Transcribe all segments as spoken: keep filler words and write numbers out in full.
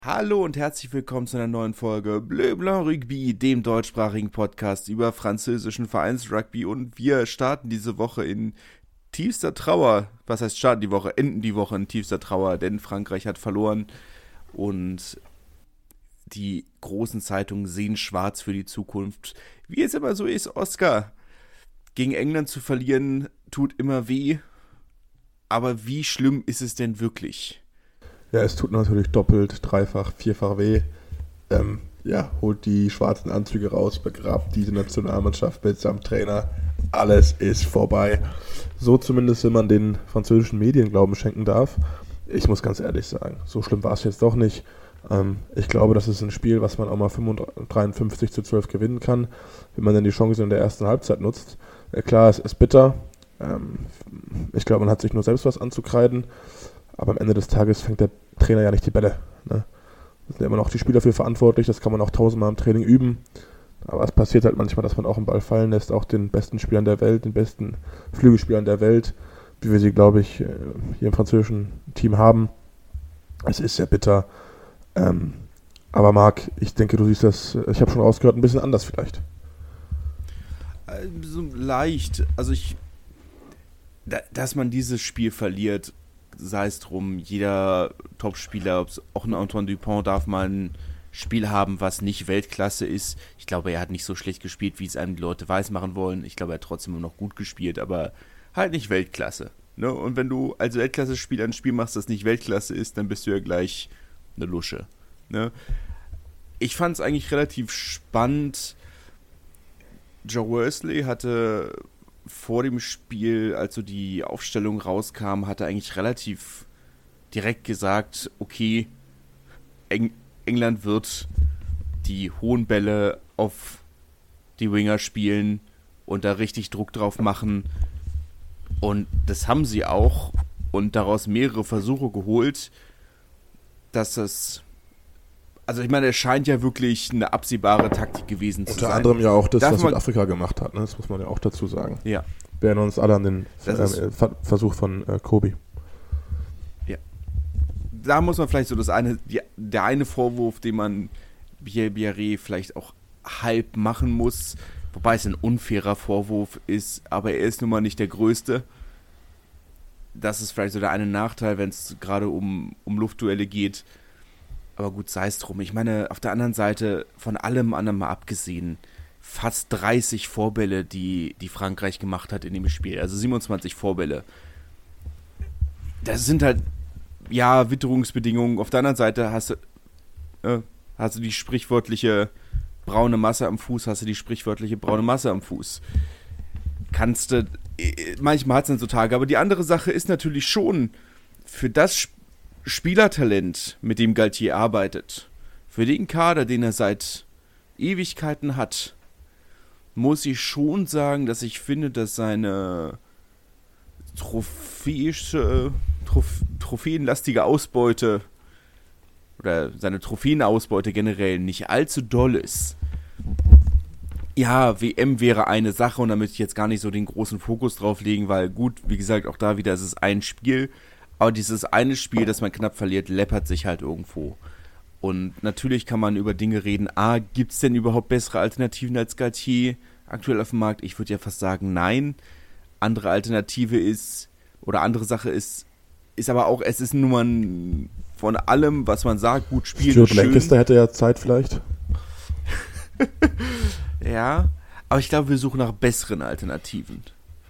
Hallo und herzlich willkommen zu einer neuen Folge Bleu Blanc Rugby, dem deutschsprachigen Podcast über französischen Vereinsrugby, und wir starten diese Woche in tiefster Trauer. Was heißt starten die Woche? Enden die Woche in tiefster Trauer, denn Frankreich hat verloren und die großen Zeitungen sehen schwarz für die Zukunft. Wie es immer so ist, Oscar, gegen England zu verlieren tut immer weh, aber wie schlimm ist es denn wirklich? Ja, es tut natürlich doppelt, dreifach, vierfach weh. Ähm, ja, holt die schwarzen Anzüge raus, begrabt diese Nationalmannschaft mitsamt Trainer. Alles ist vorbei. So zumindest, wenn man den französischen Medien Glauben schenken darf. Ich muss ganz ehrlich sagen, so schlimm war es jetzt doch nicht. Ähm, ich glaube, das ist ein Spiel, was man auch mal dreiundfünfzig zu zwölf gewinnen kann, wenn man dann die Chance in der ersten Halbzeit nutzt. Äh, klar, es ist bitter. Ähm, ich glaube, man hat sich nur selbst was anzukreiden. Aber am Ende des Tages fängt der Trainer ja nicht die Bälle. Ne? Da sind ja immer noch die Spieler für verantwortlich, das kann man auch tausendmal im Training üben. Aber es passiert halt manchmal, dass man auch einen Ball fallen lässt, auch den besten Spielern der Welt, den besten Flügelspielern der Welt, wie wir sie, glaube ich, hier im französischen Team haben. Es ist sehr bitter. Ähm, aber Marc, ich denke, du siehst das, ich habe schon rausgehört, ein bisschen anders vielleicht. So leicht. Also ich, dass man dieses Spiel verliert, sei es drum, jeder Topspieler, auch ein Antoine Dupont, darf mal ein Spiel haben, was nicht Weltklasse ist. Ich glaube, er hat nicht so schlecht gespielt, wie es einem die Leute weismachen wollen. Ich glaube, er hat trotzdem immer noch gut gespielt, aber halt nicht Weltklasse. Ne? Und wenn du als Weltklasse-Spieler ein Spiel machst, das nicht Weltklasse ist, dann bist du ja gleich eine Lusche. Ne? Ich fand es eigentlich relativ spannend. Joe Worsley hatte vor dem Spiel, als so die Aufstellung rauskam, hat er eigentlich relativ direkt gesagt, okay, Eng- England wird die hohen Bälle auf die Winger spielen und da richtig Druck drauf machen. Und das haben sie auch und daraus mehrere Versuche geholt, dass das, also ich meine, es scheint ja wirklich eine absehbare Taktik gewesen zu Unter sein. Unter anderem ja auch das, Darf was man- Südafrika gemacht hat, ne? Das muss man ja auch dazu sagen. Ja, Wir erinnern uns alle an den Das äh, ist- Ver- Versuch von äh, Kobe. da muss man vielleicht so das eine, die, der eine Vorwurf, den man Pierre Biarré vielleicht auch halb machen muss, wobei es ein unfairer Vorwurf ist, aber er ist nun mal nicht der Größte. Das ist vielleicht so der eine Nachteil, wenn es gerade um, um Luftduelle geht. Aber gut, sei es drum. Ich meine, auf der anderen Seite, von allem anderen mal abgesehen, fast dreißig Vorbälle, die, die Frankreich gemacht hat in dem Spiel. Also siebenundzwanzig Vorbälle. Das sind halt, ja, Witterungsbedingungen. Auf der anderen Seite hast du, äh, hast du die sprichwörtliche braune Masse am Fuß, hast du die sprichwörtliche braune Masse am Fuß. Kannst du, äh, manchmal hat es dann so Tage, aber die andere Sache ist natürlich schon, für das Sp- Spielertalent, mit dem Galtier arbeitet, für den Kader, den er seit Ewigkeiten hat, muss ich schon sagen, dass ich finde, dass seine trophäische, Troph- trophäenlastige Ausbeute oder seine Trophäenausbeute generell nicht allzu doll ist. Ja, W M wäre eine Sache und da möchte ich jetzt gar nicht so den großen Fokus drauf legen, weil gut, wie gesagt, auch da wieder ist es ein Spiel, aber dieses eine Spiel, das man knapp verliert, läppert sich halt irgendwo. Und natürlich kann man über Dinge reden. A, gibt es denn überhaupt bessere Alternativen als Galtier aktuell auf dem Markt? Ich würde ja fast sagen, nein. Andere Alternative ist, oder andere Sache ist, ist aber auch, es ist nun mal von allem, was man sagt, gut spielen, Stuart schön. Lancaster hätte ja Zeit vielleicht. Ja, aber ich glaube, wir suchen nach besseren Alternativen.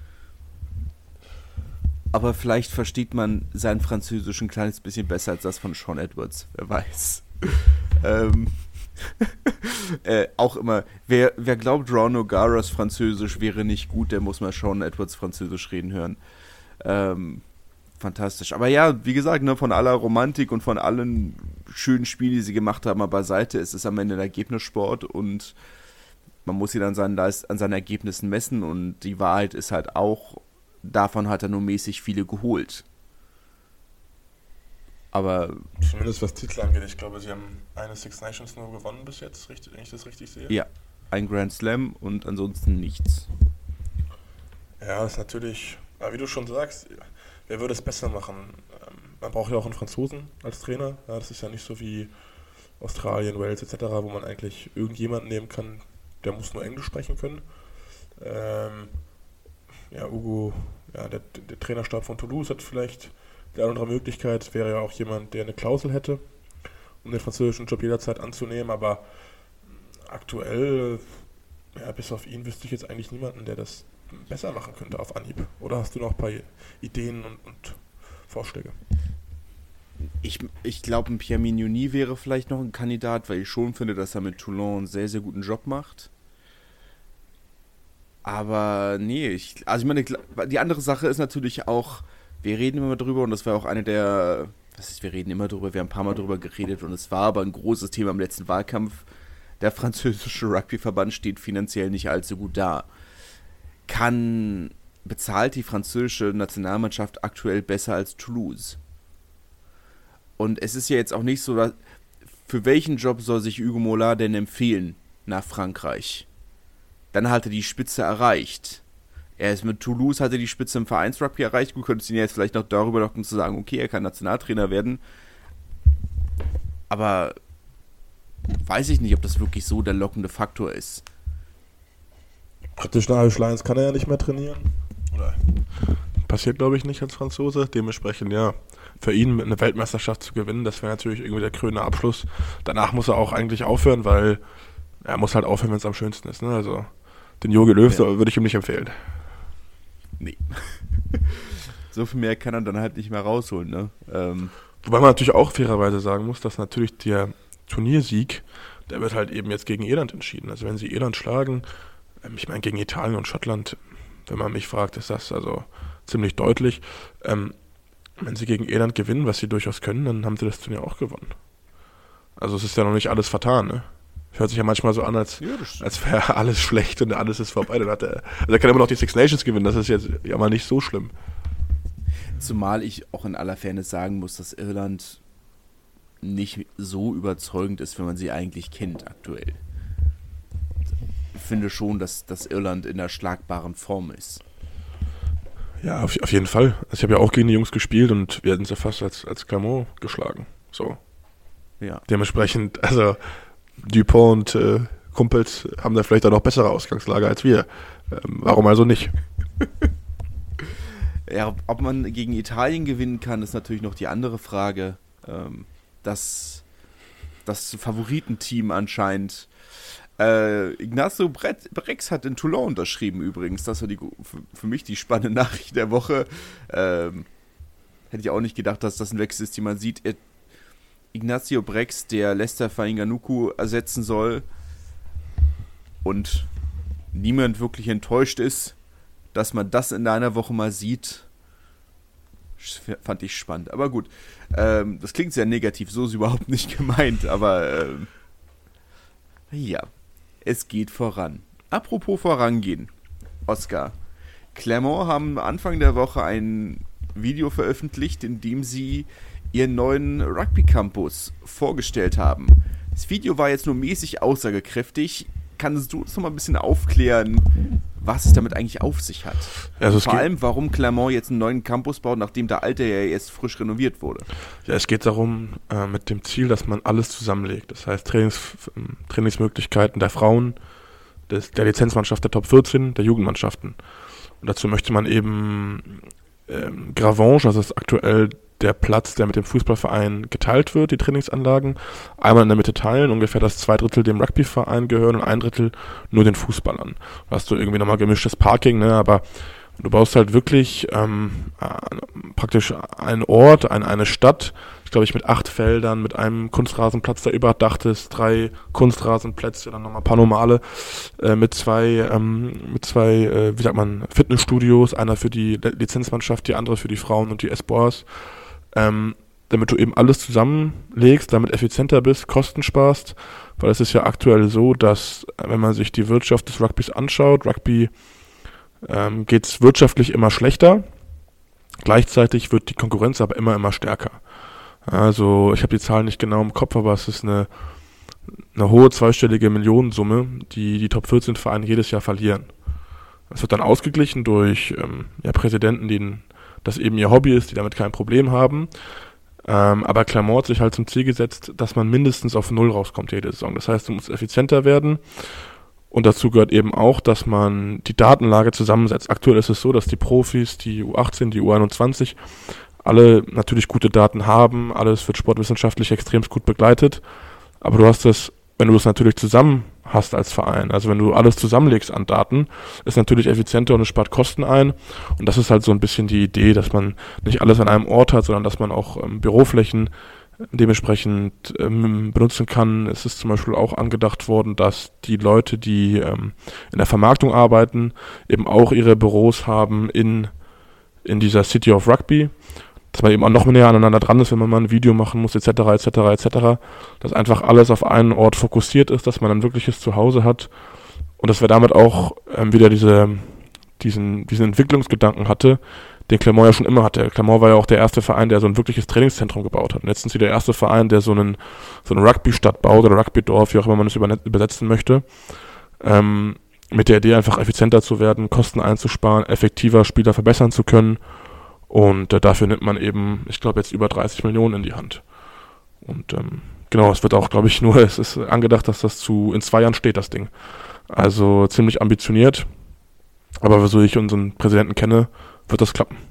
Aber vielleicht versteht man seinen Französisch ein kleines bisschen besser als das von Sean Edwards, wer weiß. ähm, äh, auch immer, wer, wer glaubt, Ron O'Garas Französisch wäre nicht gut, der muss mal Sean Edwards Französisch reden hören. Ähm, fantastisch. Aber ja, wie gesagt, ne, von aller Romantik und von allen schönen Spielen, die sie gemacht haben, mal beiseite, es ist am Ende ein Ergebnissport und man muss sie dann seinen, an seinen Ergebnissen messen und die Wahrheit ist halt auch, davon hat er nur mäßig viele geholt. Aber Zumindest was Titel angeht. Ich glaube, sie haben eine Six Nations nur gewonnen bis jetzt, richtig, wenn ich das richtig sehe. ja, ein Grand Slam und ansonsten nichts. Ja, ist natürlich, aber wie du schon sagst, wer würde es besser machen? Ähm, man braucht ja auch einen Franzosen als Trainer. Ja, das ist ja nicht so wie Australien, Wales et cetera, wo man eigentlich irgendjemanden nehmen kann, der muss nur Englisch sprechen können. Ähm, ja, Ugo, ja, der, der Trainerstab von Toulouse hat vielleicht die andere Möglichkeit, wäre ja auch jemand, der eine Klausel hätte, um den französischen Job jederzeit anzunehmen, aber aktuell, ja, bis auf ihn wüsste ich jetzt eigentlich niemanden, der das besser machen könnte auf Anhieb. Oder hast du noch ein paar Ideen und, und Vorschläge? Ich, ich glaube, ein Pierre Mignoni wäre vielleicht noch ein Kandidat, weil ich schon finde, dass er mit Toulon einen sehr, sehr guten Job macht. Aber nee, ich, also ich meine, die andere Sache ist natürlich auch, wir reden immer drüber und das war auch eine der, was ist, wir reden immer drüber, wir haben ein paar Mal drüber geredet und es war aber ein großes Thema im letzten Wahlkampf. Der französische Rugbyverband steht finanziell nicht allzu gut da. Kann, bezahlt die französische Nationalmannschaft aktuell besser als Toulouse? Und es ist ja jetzt auch nicht so, dass, für welchen Job soll sich Hugo Mollard denn empfehlen nach Frankreich? Dann hat er die Spitze erreicht. Er ist mit Toulouse, hat er die Spitze im Vereinsrugby erreicht. Du könntest ihn jetzt vielleicht noch darüber locken zu sagen, okay, er kann Nationaltrainer werden. Aber weiß ich nicht, ob das wirklich so der lockende Faktor ist. British Irish Lions kann er ja nicht mehr trainieren. Oder passiert, glaube ich, nicht als Franzose. Dementsprechend, ja, für ihn eine Weltmeisterschaft zu gewinnen, das wäre natürlich irgendwie der krönende Abschluss. Danach muss er auch eigentlich aufhören, weil er muss halt aufhören, wenn es am schönsten ist. Ne? Also den Jogi Löw ja. würde ich ihm nicht empfehlen. Nee. So viel mehr kann er dann halt nicht mehr rausholen. Ne? Ähm. Wobei man natürlich auch fairerweise sagen muss, dass natürlich der Turniersieg, der wird halt eben jetzt gegen Irland entschieden. Also wenn sie Irland schlagen, ähm, ich meine gegen Italien und Schottland, wenn man mich fragt, ist das also ziemlich deutlich. Ähm, wenn sie gegen Irland gewinnen, was sie durchaus können, dann haben sie das Turnier auch gewonnen. Also es ist ja noch nicht alles vertan, ne? Hört sich ja manchmal so an, als, ja, als wäre alles schlecht und alles ist vorbei. Dann hat er, also er kann immer noch die Six Nations gewinnen, das ist jetzt ja mal nicht so schlimm. Zumal ich auch in aller Fairness sagen muss, dass Irland nicht so überzeugend ist, wenn man sie eigentlich kennt aktuell. Ich finde schon, dass, dass Irland in einer schlagbaren Form ist. Ja, auf, auf jeden Fall. Also ich habe ja auch gegen die Jungs gespielt und wir hatten sie fast als, als Clermont geschlagen. So. Ja. Dementsprechend, also Dupont und äh, Kumpels haben da vielleicht auch noch bessere Ausgangslage als wir. Ähm, warum also nicht? Ja, ob man gegen Italien gewinnen kann, ist natürlich noch die andere Frage. Ähm, das, das Favoritenteam anscheinend. Äh, Ignacio Brex hat in Toulon unterschrieben übrigens. Das war die, für, für mich die spannende Nachricht der Woche. Ähm, hätte ich auch nicht gedacht, dass das ein Wechsel ist, den man sieht. Er, Ignacio Brex, der Lester Fainga'anuku ersetzen soll und niemand wirklich enttäuscht ist, dass man das in einer Woche mal sieht, fand ich spannend. Aber gut, ähm, das klingt sehr negativ, so ist überhaupt nicht gemeint, aber ähm, ja, es geht voran. Apropos vorangehen, Oskar. Clermont haben Anfang der Woche ein Video veröffentlicht, in dem sie ihren neuen Rugby-Campus vorgestellt haben. Das Video war jetzt nur mäßig aussagekräftig. Kannst du uns noch mal ein bisschen aufklären, was es damit eigentlich auf sich hat? Also vor allem, warum Clermont jetzt einen neuen Campus baut, nachdem der alte ja jetzt frisch renoviert wurde. Ja, es geht darum, äh, mit dem Ziel, dass man alles zusammenlegt. Das heißt, Trainings, Trainingsmöglichkeiten der Frauen, des, der Lizenzmannschaft der Top vierzehn, der Jugendmannschaften. Und dazu möchte man eben ähm, Gravange, also das ist aktuell der Platz, der mit dem Fußballverein geteilt wird, die Trainingsanlagen, einmal in der Mitte teilen, ungefähr das zwei Drittel dem Rugbyverein gehören und ein Drittel nur den Fußballern. Da hast du irgendwie nochmal gemischtes Parking, ne, aber du baust halt wirklich ähm, äh, praktisch einen Ort, ein, eine Stadt, ich glaube ich mit acht Feldern, mit einem Kunstrasenplatz, der überdacht ist, drei Kunstrasenplätze, dann nochmal ein paar normale, äh, mit zwei, ähm, mit zwei, äh, wie sagt man, Fitnessstudios, einer für die Lizenzmannschaft, die andere für die Frauen und die Espoirs. Ähm, damit du eben alles zusammenlegst, damit effizienter bist, Kosten sparst, weil es ist ja aktuell so, dass, wenn man sich die Wirtschaft des Rugbys anschaut, Rugby ähm, geht es wirtschaftlich immer schlechter, gleichzeitig wird die Konkurrenz aber immer, immer stärker. Also ich habe die Zahlen nicht genau im Kopf, aber es ist eine, eine hohe zweistellige Millionensumme, die die Top vierzehn Vereine jedes Jahr verlieren. Es wird dann ausgeglichen durch ähm, ja, Präsidenten, die das eben ihr Hobby ist, die damit kein Problem haben. Ähm, aber Clermont hat sich halt zum Ziel gesetzt, dass man mindestens auf Null rauskommt jede Saison. Das heißt, du musst effizienter werden. Und dazu gehört eben auch, dass man die Datenlage zusammensetzt. Aktuell ist es so, dass die Profis, die U achtzehn, die U einundzwanzig, alle natürlich gute Daten haben. Alles wird sportwissenschaftlich extrem gut begleitet. Aber du hast das, wenn du das natürlich zusammen hast als Verein, also wenn du alles zusammenlegst an Daten, ist natürlich effizienter und es spart Kosten ein. Und das ist halt so ein bisschen die Idee, dass man nicht alles an einem Ort hat, sondern dass man auch ähm, Büroflächen dementsprechend ähm, benutzen kann. Es ist zum Beispiel auch angedacht worden, dass die Leute, die ähm, in der Vermarktung arbeiten, eben auch ihre Büros haben in, in dieser City of Rugby, dass man eben auch noch näher aneinander dran ist, wenn man mal ein Video machen muss, et cetera, et cetera, et cetera, dass einfach alles auf einen Ort fokussiert ist, dass man ein wirkliches Zuhause hat und dass wir damit auch ähm, wieder diese, diesen, diesen Entwicklungsgedanken hatte, den Clermont ja schon immer hatte. Clermont war ja auch der erste Verein, der so ein wirkliches Trainingszentrum gebaut hat. Und jetzt sind sie der erste Verein, der so einen so eine Rugby-Stadt baut oder Rugby-Dorf, wie auch immer man es übersetzen möchte, ähm, mit der Idee einfach effizienter zu werden, Kosten einzusparen, effektiver Spieler verbessern zu können. Und äh, dafür nimmt man eben, ich glaube, jetzt über dreißig Millionen in die Hand. Und ähm, genau, es wird auch, glaube ich, nur, es ist angedacht, dass das zu in zwei Jahren steht, das Ding. Also ziemlich ambitioniert. Aber so ich unseren Präsidenten kenne, wird das klappen.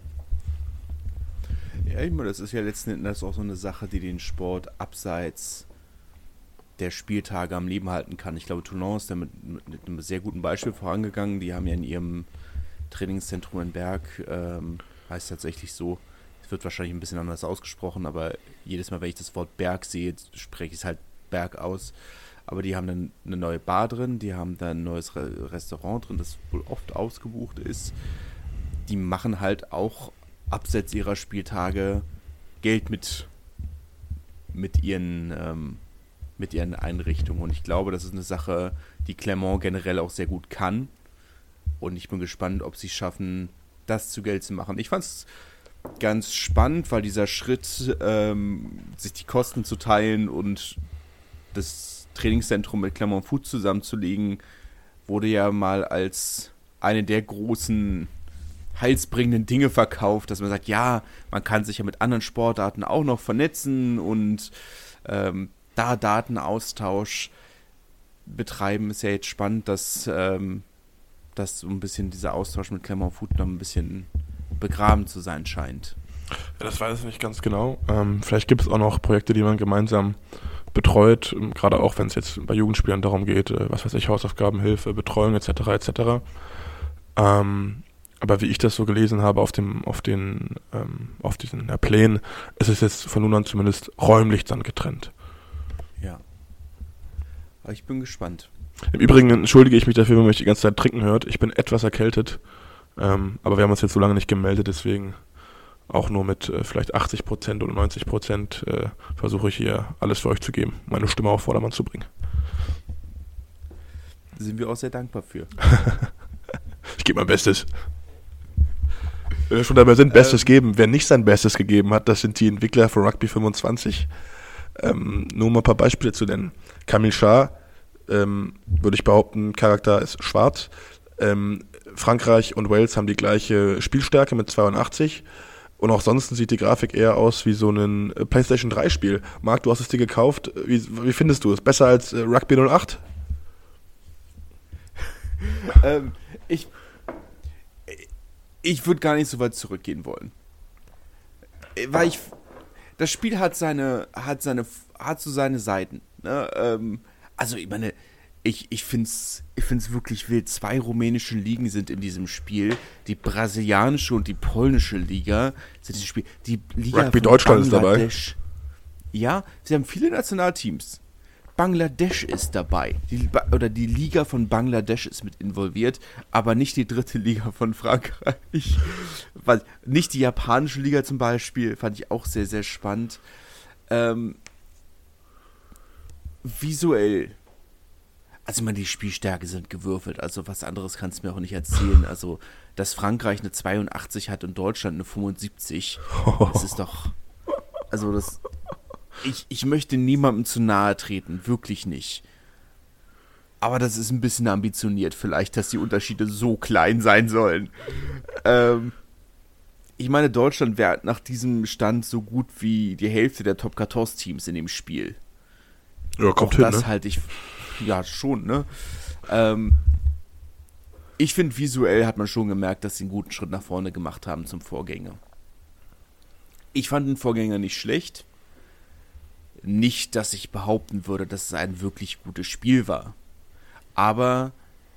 Ja, ich meine, das ist ja letzten Endes auch so eine Sache, die den Sport abseits der Spieltage am Leben halten kann. Ich glaube, Toulon ist da mit, mit einem sehr guten Beispiel vorangegangen. Die haben ja in ihrem Trainingszentrum in Berg, ähm, heißt tatsächlich so, es wird wahrscheinlich ein bisschen anders ausgesprochen, aber jedes Mal, wenn ich das Wort Berg sehe, spreche ich es halt Berg aus. Aber die haben dann eine neue Bar drin, die haben dann ein neues Re- Restaurant drin, das wohl oft ausgebucht ist. Die machen halt auch abseits ihrer Spieltage Geld mit, mit, ihren, ähm, mit ihren Einrichtungen. Und ich glaube, das ist eine Sache, die Clermont generell auch sehr gut kann. Und ich bin gespannt, ob sie es schaffen, das zu Geld zu machen. Ich fand es ganz spannend, weil dieser Schritt, ähm, sich die Kosten zu teilen und das Trainingszentrum mit Clermont Foot zusammenzulegen, wurde ja mal als eine der großen heilsbringenden Dinge verkauft, dass man sagt, ja, man kann sich ja mit anderen Sportarten auch noch vernetzen und ähm, da Datenaustausch betreiben. Ist ja jetzt spannend, dass, ähm, dass so ein bisschen dieser Austausch mit Clermont Foot noch ein bisschen begraben zu sein scheint. Ja, das weiß ich nicht ganz genau. Ähm, vielleicht gibt es auch noch Projekte, die man gemeinsam betreut, gerade auch wenn es jetzt bei Jugendspielern darum geht, äh, was weiß ich, Hausaufgabenhilfe, Betreuung et cetera et cetera. Ähm, aber wie ich das so gelesen habe auf dem, auf den, ähm, auf diesen ja, Plänen, ist es jetzt von nun an zumindest räumlich dann getrennt. Ja. Aber ich bin gespannt. Im Übrigen entschuldige ich mich dafür, wenn man mich die ganze Zeit trinken hört. Ich bin etwas erkältet, ähm, aber wir haben uns jetzt so lange nicht gemeldet, deswegen auch nur mit äh, vielleicht achtzig Prozent oder neunzig Prozent äh, versuche ich hier alles für euch zu geben, meine Stimme auf Vordermann zu bringen. Sind wir auch sehr dankbar für. Ich gebe mein Bestes. Wenn wir schon dabei sind, Bestes ähm, geben. Wer nicht sein Bestes gegeben hat, das sind die Entwickler von Rugby fünfundzwanzig. Ähm, nur mal ein paar Beispiele zu nennen. Camille Schar, ähm, würde ich behaupten, Charakter ist schwarz. Ähm, Frankreich und Wales haben die gleiche Spielstärke mit zweiundachtzig. Und auch sonst sieht die Grafik eher aus wie so ein PlayStation drei Spiel. Marc, du hast es dir gekauft. Wie, wie findest du es? Besser als äh, Rugby null acht? ähm, ich ich würde gar nicht so weit zurückgehen wollen. Weil ich, das Spiel hat seine, hat seine, hat so seine Seiten. Ne? Ähm, also ich meine, ich, ich finde es ich find's wirklich wild. Zwei rumänische Ligen sind in diesem Spiel. Die brasilianische und die polnische Liga sind in diesem Spiel. Die Liga Rugby Deutschland ist dabei. Ja, sie haben viele Nationalteams. Bangladesch ist dabei. Die, oder die Liga von Bangladesch ist mit involviert, aber nicht die dritte Liga von Frankreich. Weil, nicht die japanische Liga zum Beispiel, fand ich auch sehr, sehr spannend. Ähm, visuell. Also, ich meine, die Spielstärke sind gewürfelt. Also, was anderes kannst du mir auch nicht erzählen. Also, dass Frankreich eine zweiundachtzig hat und Deutschland eine fünfundsiebzig. Das ist doch. Also, das. Ich, ich möchte niemandem zu nahe treten, wirklich nicht. Aber das ist ein bisschen ambitioniert vielleicht, dass die Unterschiede so klein sein sollen. Ähm, ich meine, Deutschland wäre nach diesem Stand so gut wie die Hälfte der Top vierzehn Teams in dem Spiel. Ja, kommt Auch hin, das ne? halte ich, ja, schon, ne? Ähm, ich finde, visuell hat man schon gemerkt, dass sie einen guten Schritt nach vorne gemacht haben zum Vorgänger. Ich fand den Vorgänger nicht schlecht. Nicht, dass ich behaupten würde, dass es ein wirklich gutes Spiel war. Aber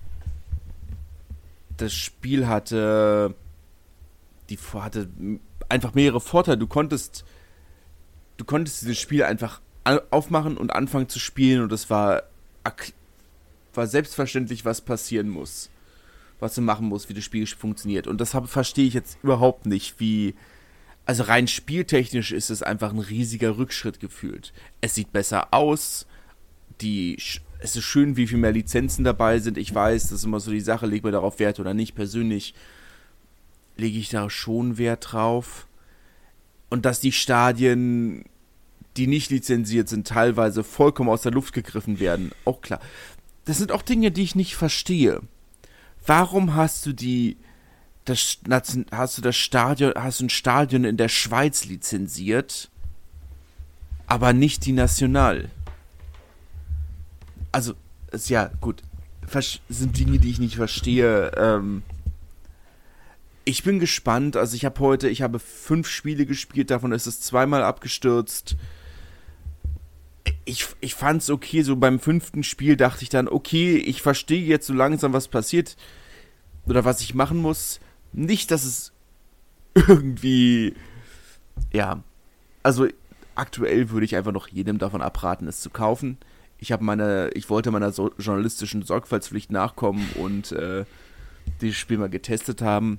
das Spiel hatte, die hatte einfach mehrere Vorteile. Du konntest, du konntest dieses Spiel einfach aufmachen und anfangen zu spielen und es war, war selbstverständlich, was passieren muss. Was du machen musst, wie das Spiel funktioniert. Und das hab, verstehe ich jetzt überhaupt nicht, wie... Also rein spieltechnisch ist es einfach ein riesiger Rückschritt gefühlt. Es sieht besser aus, die, es ist schön, wie viel mehr Lizenzen dabei sind. Ich weiß, das ist immer so die Sache, legt man darauf Wert oder nicht. Persönlich lege ich da schon Wert drauf. Und dass die Stadien, die nicht lizenziert sind, teilweise vollkommen aus der Luft gegriffen werden, auch klar. Das sind auch Dinge, die ich nicht verstehe. Warum hast du die... Das, hast du das Stadion, hast du ein Stadion in der Schweiz lizenziert, aber nicht die National? Also, ist ja gut, sind Dinge, die ich nicht verstehe. Ähm, ich bin gespannt, also ich habe heute, ich habe fünf Spiele gespielt, davon ist es zweimal abgestürzt. Ich, ich fand's okay, so beim fünften Spiel dachte ich dann, okay, ich verstehe jetzt so langsam, was passiert oder was ich machen muss. Nicht, dass es irgendwie, ja, also aktuell würde ich einfach noch jedem davon abraten, es zu kaufen. Ich habe meine, ich wollte meiner so- journalistischen Sorgfaltspflicht nachkommen und äh, dieses Spiel mal getestet haben.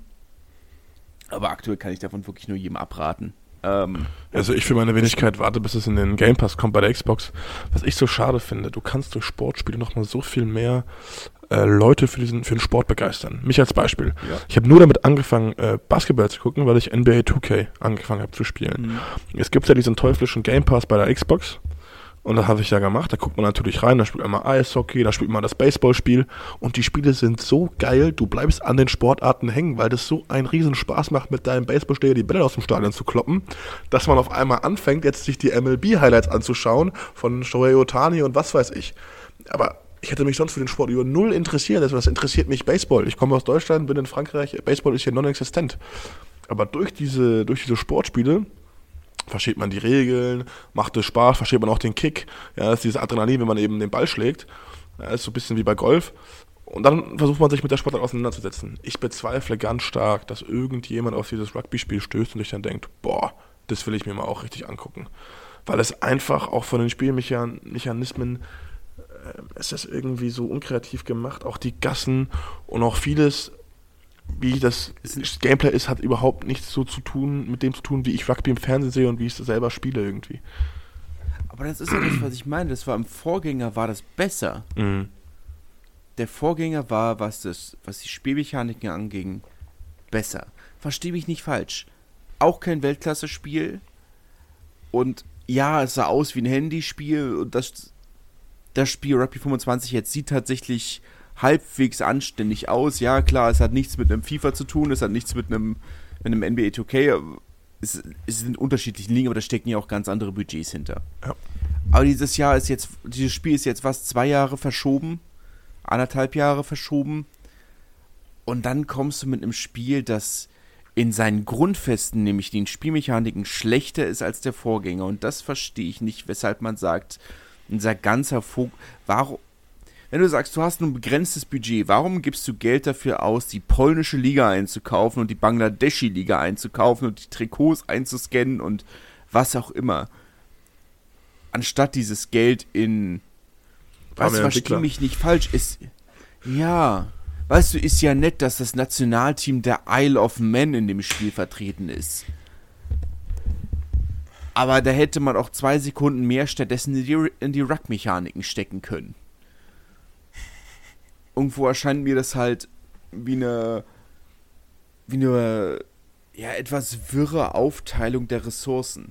Aber aktuell kann ich davon wirklich nur jedem abraten. Ähm, also ich für meine Wenigkeit warte, bis es in den Game Pass kommt bei der Xbox. Was ich so schade finde, du kannst durch Sportspiele nochmal so viel mehr äh, Leute für diesen für den Sport begeistern. Mich als Beispiel. Ja. Ich habe nur damit angefangen, äh, Basketball zu gucken, weil ich N B A zwei K angefangen habe zu spielen. Mhm. Es gibt ja diesen teuflischen Game Pass bei der Xbox. Und das habe ich ja gemacht, da guckt man natürlich rein, da spielt man mal Eishockey, da spielt man das Baseballspiel und die Spiele sind so geil, du bleibst an den Sportarten hängen, weil das so einen riesen Spaß macht, mit deinem Baseballschläger die Bälle aus dem Stadion zu kloppen, dass man auf einmal anfängt, jetzt sich die M L B-Highlights anzuschauen von Shohei Ohtani und was weiß ich. Aber ich hätte mich sonst für den Sport über null interessiert, also das interessiert mich Baseball. Ich komme aus Deutschland, bin in Frankreich, Baseball ist hier non-existent. Aber durch diese, durch diese Sportspiele versteht man die Regeln, macht es Spaß, versteht man auch den Kick. Ja, das ist dieses Adrenalin, wenn man eben den Ball schlägt. Ja, ist so ein bisschen wie bei Golf. Und dann versucht man sich mit der Sportart auseinanderzusetzen. Ich bezweifle ganz stark, dass irgendjemand auf dieses Rugby-Spiel stößt und sich dann denkt, boah, das will ich mir mal auch richtig angucken. Weil es einfach auch von den Spielmechanismen, äh, es ist irgendwie so unkreativ gemacht. Auch die Gassen und auch vieles, wie das Gameplay ist, hat überhaupt nichts so zu tun, mit dem zu tun, wie ich Rugby im Fernsehen sehe und wie ich es selber spiele irgendwie. Aber das ist ja das, was ich meine. Das war im Vorgänger, war das besser. Mhm. Der Vorgänger war, was das, was die Spielmechaniken anging, besser. Verstehe mich nicht falsch. Auch kein Weltklasse-Spiel. Und ja, es sah aus wie ein Handyspiel. Und das, das Spiel Rugby fünfundzwanzig jetzt sieht tatsächlich halbwegs anständig aus. Ja, klar, es hat nichts mit einem FIFA zu tun, es hat nichts mit einem, mit einem N B A zwei K. Es, es sind unterschiedliche Ligen, aber da stecken ja auch ganz andere Budgets hinter. Ja. Aber dieses Jahr ist jetzt, dieses Spiel ist jetzt was, zwei Jahre verschoben, anderthalb Jahre verschoben. Und dann kommst du mit einem Spiel, das in seinen Grundfesten, nämlich den Spielmechaniken, schlechter ist als der Vorgänger. Und das verstehe ich nicht, weshalb man sagt, unser ganzer Fokus, warum, wenn du sagst, du hast ein begrenztes Budget, warum gibst du Geld dafür aus, die polnische Liga einzukaufen und die Bangladeschi-Liga einzukaufen und die Trikots einzuscannen und was auch immer? Anstatt dieses Geld in, weißt du, versteh mich nicht falsch, ist, ja, weißt du, ist ja nett, dass das Nationalteam der Isle of Man in dem Spiel vertreten ist. Aber da hätte man auch zwei Sekunden mehr stattdessen in die, in die Ruck-Mechaniken stecken können. Irgendwo erscheint mir das halt wie eine, wie eine, ja, etwas wirre Aufteilung der Ressourcen.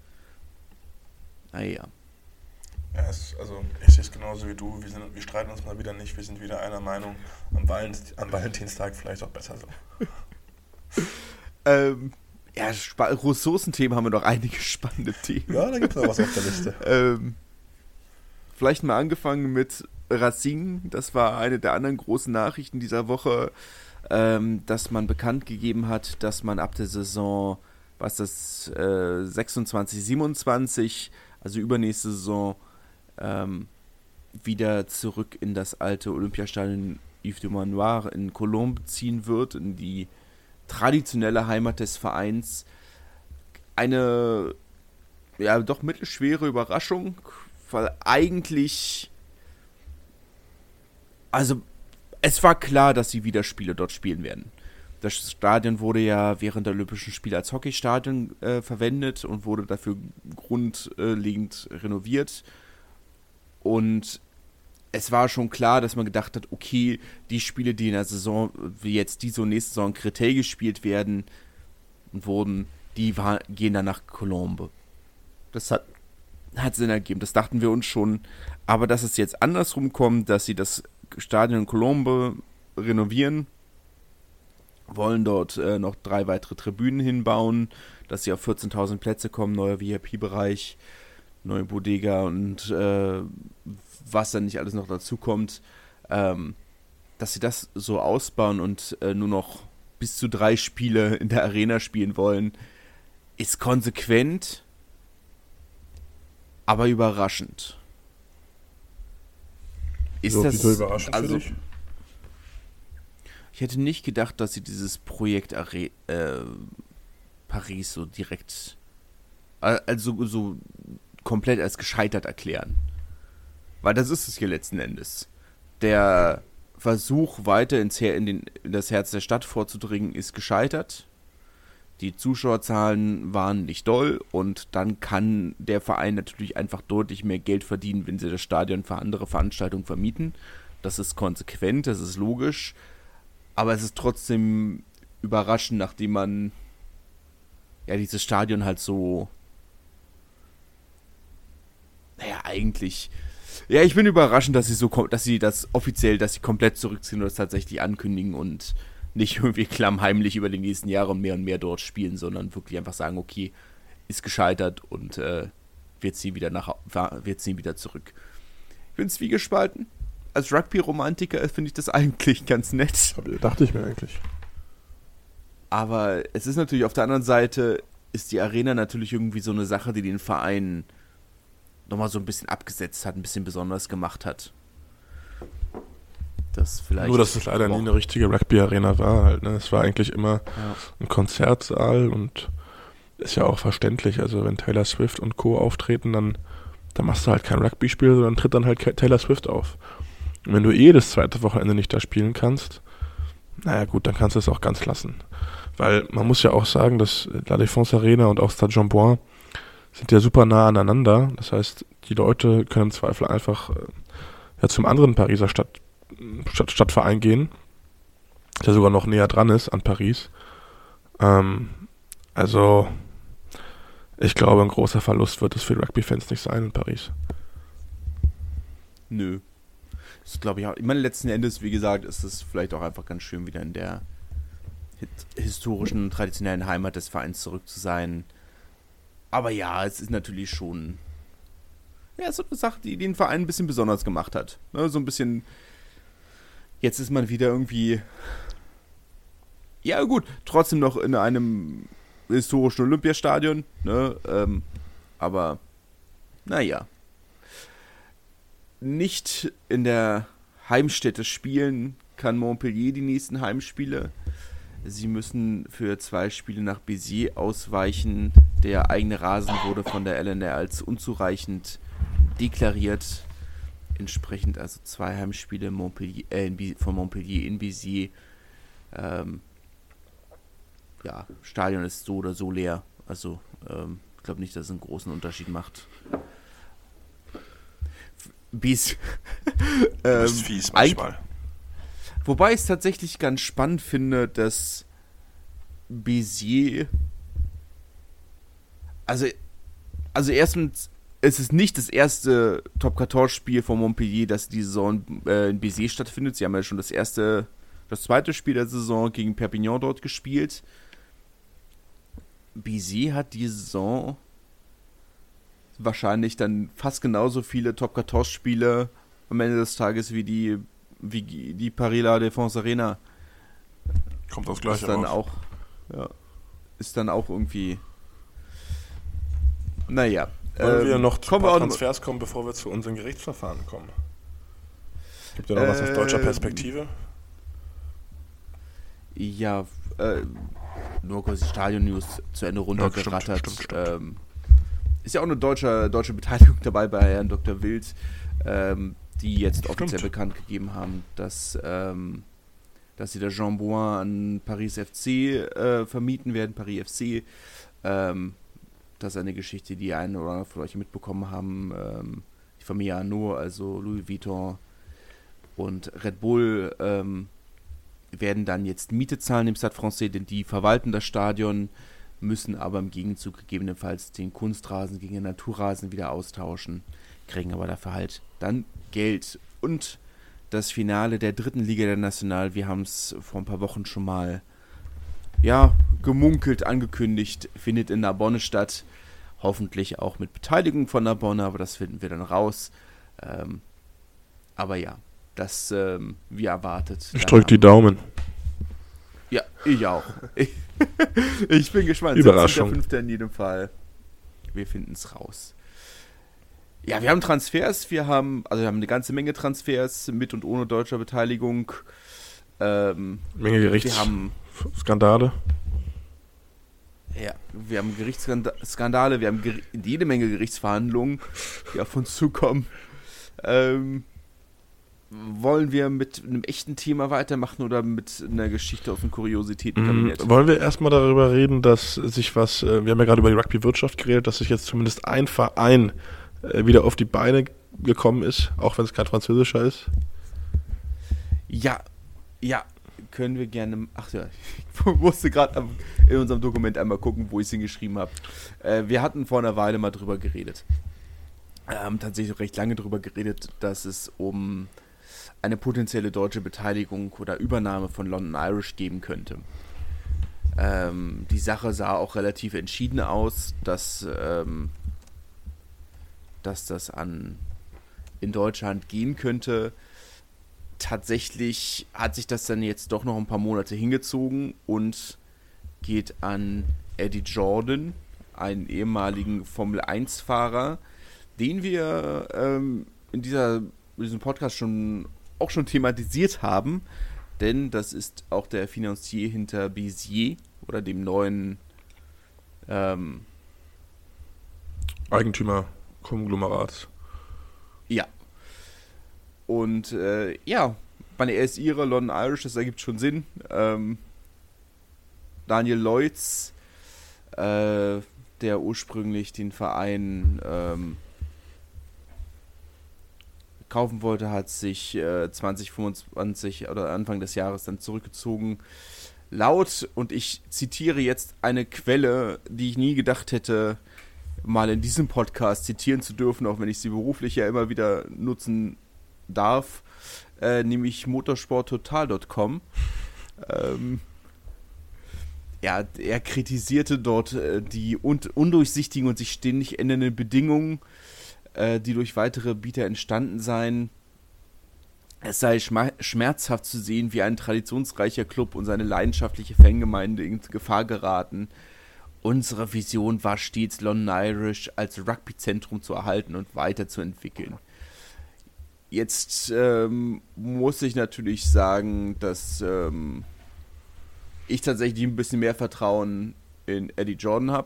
Naja. Ja, es, also ich sehe es genauso wie du. Wir, sind, wir streiten uns mal wieder nicht. Wir sind wieder einer Meinung. Am, Valent, am Valentinstag vielleicht auch besser so. ähm, Ja, Sp- Ressourcenthemen haben wir noch einige spannende Themen. Ja, da gibt es noch was auf der Liste. ähm, vielleicht mal angefangen mit Racing. Das war eine der anderen großen Nachrichten dieser Woche, ähm, dass man bekannt gegeben hat, dass man ab der Saison, was das äh, sechsundzwanzig, siebenundzwanzig, also übernächste Saison, ähm, wieder zurück in das alte Olympiastadion Yves du Manoir in Colombes ziehen wird, in die traditionelle Heimat des Vereins. Eine ja doch mittelschwere Überraschung, weil eigentlich, also es war klar, dass sie wieder Spiele dort spielen werden. Das Stadion wurde ja während der Olympischen Spiele als Hockeystadion äh, verwendet und wurde dafür grundlegend renoviert. Und es war schon klar, dass man gedacht hat, okay, die Spiele, die in der Saison, wie jetzt diese und nächste Saison in Créteil gespielt werden und wurden, die war, gehen dann nach Colombes. Das hat, hat Sinn ergeben, das dachten wir uns schon. Aber dass es jetzt andersrum kommt, dass sie das Stadion in Colombes renovieren, wollen dort äh, noch drei weitere Tribünen hinbauen, dass sie auf vierzehntausend Plätze kommen, neuer V I P-Bereich, neue Bodega und äh, was dann nicht alles noch dazu kommt, ähm, dass sie das so ausbauen und äh, nur noch bis zu drei Spiele in der Arena spielen wollen, ist konsequent, aber überraschend. Ist so, das wieso überraschend also, für dich? Ich hätte nicht gedacht, dass sie dieses Projekt Are- äh, Paris so direkt, also so komplett als gescheitert erklären. Weil das ist es hier letzten Endes. Der Versuch, weiter ins Her- in, den, in das Herz der Stadt vorzudringen, ist gescheitert. Die Zuschauerzahlen waren nicht doll und dann kann der Verein natürlich einfach deutlich mehr Geld verdienen, wenn sie das Stadion für andere Veranstaltungen vermieten. Das ist konsequent, das ist logisch. Aber es ist trotzdem überraschend, nachdem man ja dieses Stadion halt so, naja, eigentlich, ja, ich bin überraschend, dass sie so, dass sie das offiziell, dass sie komplett zurückziehen oder das tatsächlich ankündigen und nicht irgendwie klammheimlich über die nächsten Jahre mehr und mehr dort spielen, sondern wirklich einfach sagen, okay, ist gescheitert und äh, wir ziehen wieder nach, wir ziehen wieder zurück. Ich bin zwiegespalten. Als Rugby-Romantiker finde ich das eigentlich ganz nett. Dachte ich mir eigentlich. Aber es ist natürlich auf der anderen Seite, ist die Arena natürlich irgendwie so eine Sache, die den Verein nochmal so ein bisschen abgesetzt hat, ein bisschen besonders gemacht hat. Das vielleicht Nur, dass es leider nie eine richtige Rugby-Arena war. Halt, ne? Es war eigentlich immer ja. ein Konzertsaal und ist ja auch verständlich. Also wenn Taylor Swift und Co. auftreten, dann, dann machst du halt kein Rugby-Spiel, sondern tritt dann halt Taylor Swift auf. Und wenn du eh das zweite Wochenende nicht da spielen kannst, naja gut, dann kannst du es auch ganz lassen. Weil man muss ja auch sagen, dass La Défense Arena und auch Stade Jean-Bouin sind ja super nah aneinander. Das heißt, die Leute können im Zweifel einfach äh, ja, zum anderen Pariser Stadt, Stadt, Stadtverein gehen, der sogar noch näher dran ist an Paris. Ähm, also ich glaube, ein großer Verlust wird es für Rugby-Fans nicht sein in Paris. Nö. Das glaube ich auch. Ich meine, letzten Endes, wie gesagt, ist es vielleicht auch einfach ganz schön, wieder in der historischen, traditionellen Heimat des Vereins zurück zu sein. Aber ja, es ist natürlich schon ja, so eine Sache, die den Verein ein bisschen besonders gemacht hat. Ne, so ein bisschen, jetzt ist man wieder irgendwie, ja gut, trotzdem noch in einem historischen Olympiastadion, ne, ähm, aber naja. Nicht in der Heimstätte spielen kann Montpellier die nächsten Heimspiele. Sie müssen für zwei Spiele nach Béziers ausweichen. Der eigene Rasen wurde von der L N R als unzureichend deklariert. Entsprechend also zwei Heimspiele Montpellier, äh, von Montpellier in Béziers. Ähm, ja, Stadion ist so oder so leer. Also ähm, ich glaube nicht, dass es einen großen Unterschied macht. Bis, ähm, ist fies manchmal. Wobei ich es tatsächlich ganz spannend finde, dass Béziers, also, also erstens, es ist nicht das erste Top vierzehn-Spiel von Montpellier, das die Saison äh, in Béziers stattfindet. Sie haben ja schon das erste, das zweite Spiel der Saison gegen Perpignan dort gespielt. Bizet hat die Saison wahrscheinlich dann fast genauso viele Top vierzehn Spiele am Ende des Tages wie die wie die Paris-La Défense Arena. Kommt aufs Gleiche ist dann raus. auch ja, ist dann auch irgendwie naja. Wollen ähm, wir noch zu ein kommen wir paar auch Transfers kommen, bevor wir zu unseren Gerichtsverfahren kommen? Gibt ja noch was aus deutscher Ähm, Perspektive? Ja, äh, nur kurz die Stadion-News zu Ende runtergerattert. Ja, stimmt, stimmt, stimmt. Ähm, ist ja auch eine deutsche, deutsche Beteiligung dabei bei Herrn Doktor Wild, ähm, die jetzt Stimmt. offiziell bekannt gegeben haben, dass, ähm, dass sie der Jean Bouin an Paris F C äh, vermieten werden, Paris F C. Ähm, das ist eine Geschichte, die einen oder andere von euch mitbekommen haben. Ähm, die Familie Arnault, also Louis Vuitton und Red Bull, ähm, werden dann jetzt Miete zahlen im Stade Français, denn die verwalten das Stadion, müssen aber im Gegenzug gegebenenfalls den Kunstrasen gegen den Naturrasen wieder austauschen, kriegen aber dafür halt dann Geld. Und das Finale der dritten Liga der National, wir haben es vor ein paar Wochen schon mal ja, gemunkelt, angekündigt, findet in Narbonne statt, hoffentlich auch mit Beteiligung von Narbonne, aber das finden wir dann raus. Ähm, aber ja, das ähm, wie erwartet. Ich drücke die Daumen. Ja, ich auch. Ich, ich bin gespannt. Überraschung. siebzehnter fünfter in jedem Fall. Wir finden es raus. Ja, wir haben Transfers. Wir haben, also wir haben eine ganze Menge Transfers mit und ohne deutscher Beteiligung. Ähm, Menge wir haben Gerichtsskandale. Ja, wir haben Gerichtsskandale, wir haben ger- jede Menge Gerichtsverhandlungen, die auf uns zukommen. Ähm, wollen wir mit einem echten Thema weitermachen oder mit einer Geschichte aus dem Kuriositätenkabinett? Mhm. Wollen wir erstmal darüber reden, dass sich was, äh, wir haben ja gerade über die Rugby-Wirtschaft geredet, dass sich jetzt zumindest ein Verein äh, wieder auf die Beine gekommen ist, auch wenn es kein französischer ist? Ja, ja, können wir gerne. Ach ja, ich musste gerade in unserem Dokument einmal gucken, wo ich es hingeschrieben habe. Äh, wir hatten vor einer Weile mal drüber geredet. Wir haben tatsächlich recht lange drüber geredet, dass es um eine potenzielle deutsche Beteiligung oder Übernahme von London Irish geben könnte. Ähm, die Sache sah auch relativ entschieden aus, dass, ähm, dass das an in Deutschland gehen könnte. Tatsächlich hat sich das dann jetzt doch noch ein paar Monate hingezogen und geht an Eddie Jordan, einen ehemaligen Formel eins Fahrer, den wir ähm, in, dieser, in diesem Podcast schon auch schon thematisiert haben, denn das ist auch der Finanzier hinter Béziers oder dem neuen ähm, Eigentümer-Konglomerat. Ja. Und äh, ja, meine, er ist ihre, London Irish, das ergibt schon Sinn. Ähm, Daniel Lloyds, äh, der ursprünglich den Verein ähm, kaufen wollte, hat sich äh, zwanzig fünfundzwanzig oder Anfang des Jahres dann zurückgezogen. Laut, und ich zitiere jetzt eine Quelle, die ich nie gedacht hätte, mal in diesem Podcast zitieren zu dürfen, auch wenn ich sie beruflich ja immer wieder nutzen darf, äh, nämlich motorsporttotal Punkt com. Ähm, ja, er kritisierte dort äh, die un- undurchsichtigen und sich ständig ändernden Bedingungen, äh, die durch weitere Bieter entstanden seien. Es sei schma- schmerzhaft zu sehen, wie ein traditionsreicher Club und seine leidenschaftliche Fangemeinde in Gefahr geraten. Unsere Vision war stets, London Irish als Rugbyzentrum zu erhalten und weiterzuentwickeln. Jetzt ähm, muss ich natürlich sagen, dass ähm, ich tatsächlich ein bisschen mehr Vertrauen in Eddie Jordan habe.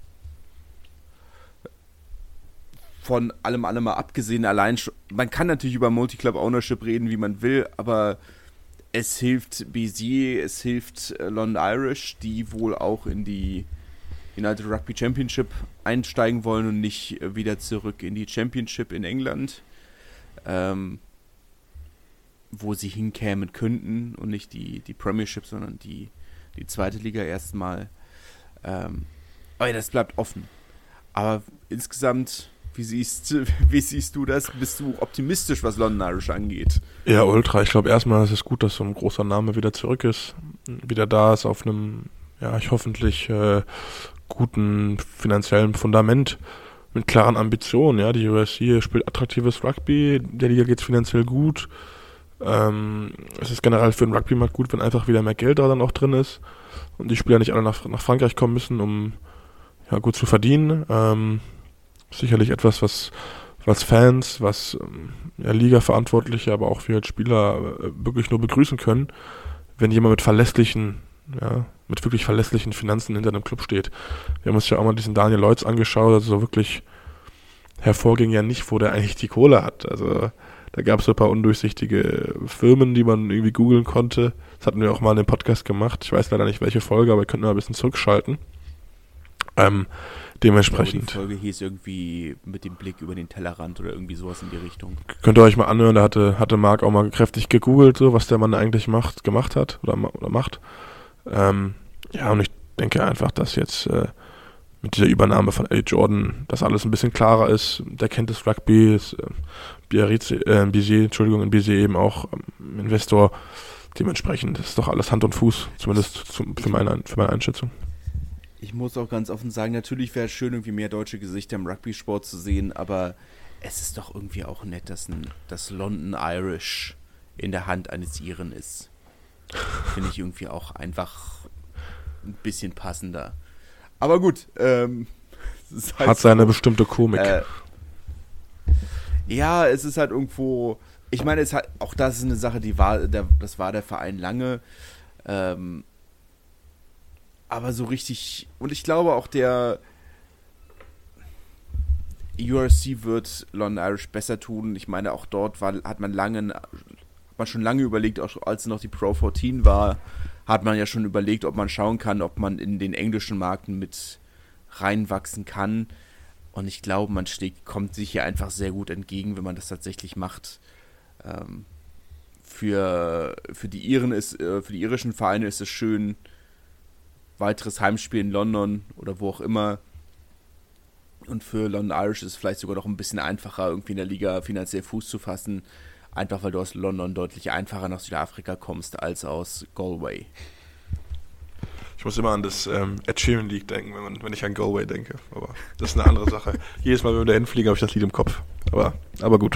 Von allem allem mal abgesehen, allein schon, man kann natürlich über Multi-Club Ownership reden, wie man will, aber es hilft Béziers, es hilft äh, London Irish, die wohl auch in die United Rugby Championship einsteigen wollen und nicht äh, wieder zurück in die Championship in England, ähm, wo sie hinkämen könnten und nicht die, die Premiership, sondern die, die zweite Liga erstmal. Ähm, aber ja, das bleibt offen. Aber insgesamt, wie siehst, wie siehst du das? Bist du optimistisch, was London Irish angeht? Ja, ultra. Ich glaube erstmal ist es gut, dass so ein großer Name wieder zurück ist, wieder da ist auf einem ja, ich hoffentlich äh, guten finanziellen Fundament mit klaren Ambitionen. Ja, die U S C spielt attraktives Rugby, der Liga geht es finanziell gut. Ähm, es ist generell für den Rugby-Markt gut, wenn einfach wieder mehr Geld da dann auch drin ist und die Spieler nicht alle nach, nach Frankreich kommen müssen, um ja, gut zu verdienen. Ähm, sicherlich etwas, was, was Fans, was ähm, ja, Liga-Verantwortliche, aber auch wir als Spieler äh, wirklich nur begrüßen können, wenn jemand mit verlässlichen, ja, mit wirklich verlässlichen Finanzen hinter einem Club steht. Wir haben uns ja auch mal diesen Daniel Leutz angeschaut, also so wirklich hervorging ja nicht, wo der eigentlich die Kohle hat. Also da gab es so ein paar undurchsichtige Firmen, die man irgendwie googeln konnte. Das hatten wir auch mal in dem Podcast gemacht. Ich weiß leider nicht, welche Folge, aber wir könnten mal ein bisschen zurückschalten. Ähm, dementsprechend. Die Folge hieß irgendwie mit dem Blick über den Tellerrand oder irgendwie sowas in die Richtung. Könnt ihr euch mal anhören, da hatte, hatte Marc auch mal kräftig gegoogelt, so was der Mann eigentlich macht, gemacht hat oder, oder macht. Ähm, ja, und ich denke einfach, dass jetzt äh, mit dieser Übernahme von Eddie Jordan das alles ein bisschen klarer ist. Der kennt das Rugby, ist äh, Biarritz, äh, Bizet, Entschuldigung, in Bizet eben auch ähm, Investor. Dementsprechend ist doch alles Hand und Fuß, zumindest zum, für, meine, für meine Einschätzung. Ich muss auch ganz offen sagen, natürlich wäre es schön, irgendwie mehr deutsche Gesichter im Rugby-Sport zu sehen, aber es ist doch irgendwie auch nett, dass ein dass London Irish in der Hand eines Iren ist. Finde ich irgendwie auch einfach ein bisschen passender. Aber gut, ähm, es ist halt hat seine so, bestimmte Komik. Äh, ja, es ist halt irgendwo, ich meine, es hat, auch das ist eine Sache, die war, der, das war der Verein lange, ähm, aber so richtig, und ich glaube auch der U R C wird London Irish besser tun. Ich meine, auch dort war, hat man lange, hat man schon lange überlegt, auch als noch die Pro vierzehn war, hat man ja schon überlegt, ob man schauen kann, ob man in den englischen Marken mit reinwachsen kann. Und ich glaube, man schlägt, kommt sich hier einfach sehr gut entgegen, wenn man das tatsächlich macht. Ähm, für, für die Iren ist, äh, für die irischen Vereine ist es schön, weiteres Heimspiel in London oder wo auch immer. Und für London Irish ist es vielleicht sogar noch ein bisschen einfacher, irgendwie in der Liga finanziell Fuß zu fassen. Einfach weil du aus London deutlich einfacher nach Südafrika kommst als aus Galway. Ich muss immer an das ähm, Ed Sheeran Lied denken, wenn, man, wenn ich an Galway denke. Aber das ist eine andere Sache. Jedes Mal, wenn wir da hinfliegen, habe ich das Lied im Kopf. Aber, aber gut.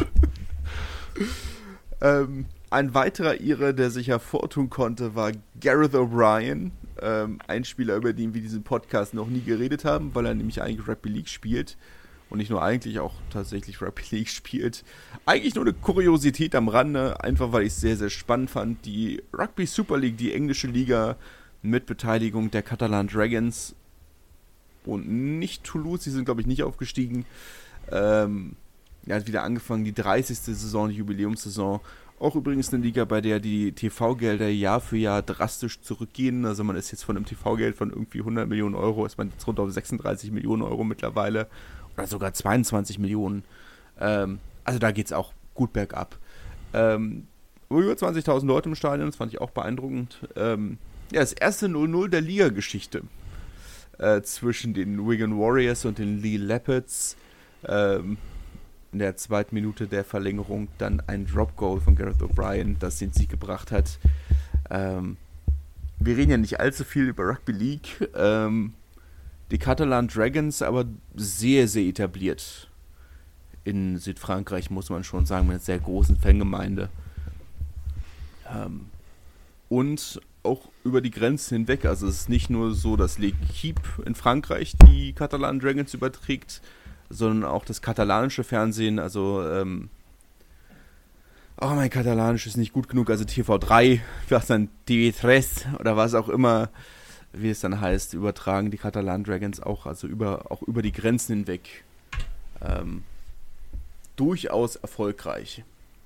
ähm, ein weiterer Ire, der sich hervortun konnte, war Gareth O'Brien. Ähm, ein Spieler, über den wir diesen Podcast noch nie geredet haben, weil er nämlich eigentlich Rugby League spielt. Und nicht nur eigentlich, auch tatsächlich Rugby League spielt. Eigentlich nur eine Kuriosität am Rande, einfach weil ich es sehr, sehr spannend fand. Die Rugby Super League, die englische Liga mit Beteiligung der Catalan Dragons und nicht Toulouse, die sind glaube ich nicht aufgestiegen. Ähm, er hat wieder angefangen, die dreißigste Saison, die Jubiläumssaison. Auch übrigens eine Liga, bei der die T V-Gelder Jahr für Jahr drastisch zurückgehen. Also man ist jetzt von einem T V-Geld von irgendwie hundert Millionen Euro, ist man jetzt runter auf sechsunddreißig Millionen Euro mittlerweile. Oder sogar zweiundzwanzig Millionen. Ähm, also da geht es auch gut bergab. Ähm, über zwanzigtausend Leute im Stadion, das fand ich auch beeindruckend. Ähm, ja, das erste null null der Liga-Geschichte äh, zwischen den Wigan Warriors und den Lee Leopards. Ähm, in der zweiten Minute der Verlängerung dann ein Drop-Goal von Gareth O'Brien, das den Sieg gebracht hat. Ähm, wir reden ja nicht allzu viel über Rugby League. Ähm, die Catalan Dragons aber sehr, sehr etabliert in Südfrankreich, muss man schon sagen, mit einer sehr großen Fangemeinde. Ähm, und auch über die Grenzen hinweg. Also es ist nicht nur so, dass L'Équipe in Frankreich die Catalan Dragons überträgt, sondern auch das katalanische Fernsehen. Also, ähm, oh, mein Katalanisch ist nicht gut genug. Also T V drei, was dann T V drei oder was auch immer, wie es dann heißt, übertragen die Catalan Dragons auch, also über, auch über die Grenzen hinweg. Ähm, durchaus erfolgreich.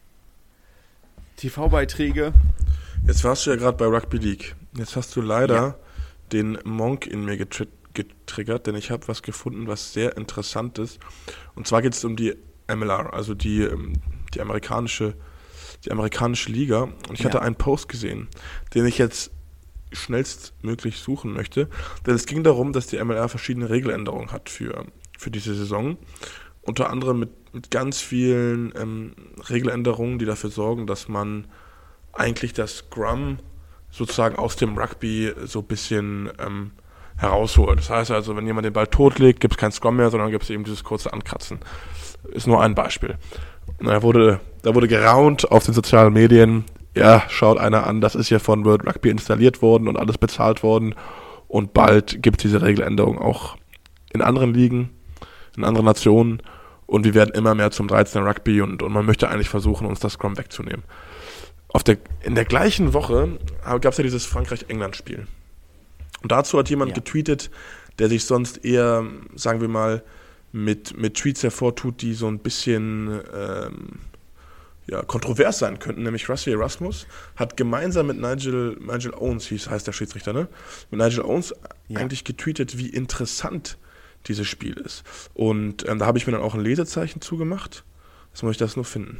T V-Beiträge. Jetzt warst du ja gerade bei Rugby League. Jetzt hast du leider ja. den Monk in mir getri- getriggert, denn ich habe was gefunden, was sehr interessant ist. Und zwar geht es um die M L R, also die, die amerikanische die amerikanische Liga. Und ich ja. hatte einen Post gesehen, den ich jetzt schnellstmöglich suchen möchte. Denn es ging darum, dass die M L R verschiedene Regeländerungen hat für, für diese Saison. Unter anderem mit, mit ganz vielen ähm, Regeländerungen, die dafür sorgen, dass man eigentlich das Scrum sozusagen aus dem Rugby so ein bisschen ähm, herausholt. Das heißt also, wenn jemand den Ball totlegt, gibt es kein Scrum mehr, sondern gibt es eben dieses kurze Ankratzen. Ist nur ein Beispiel. Da wurde, da wurde geraunt auf den sozialen Medien, ja, schaut einer an, das ist ja von World Rugby installiert worden und alles bezahlt worden und bald gibt es diese Regeländerung auch in anderen Ligen, in anderen Nationen und wir werden immer mehr zum dreizehner Rugby und, und man möchte eigentlich versuchen, uns das Scrum wegzunehmen. Auf der, in der gleichen Woche gab es ja dieses Frankreich-England-Spiel. Und dazu hat jemand ja. getweetet, der sich sonst eher, sagen wir mal, mit, mit Tweets hervortut, die so ein bisschen ähm, ja, kontrovers sein könnten, nämlich Rassie Erasmus hat gemeinsam mit Nigel, Nigel Owens, hieß, heißt der Schiedsrichter, ne? Mit Nigel Owens ja. eigentlich getweetet, wie interessant dieses Spiel ist. Und ähm, da habe ich mir dann auch ein Lesezeichen zugemacht. Jetzt muss ich das nur finden.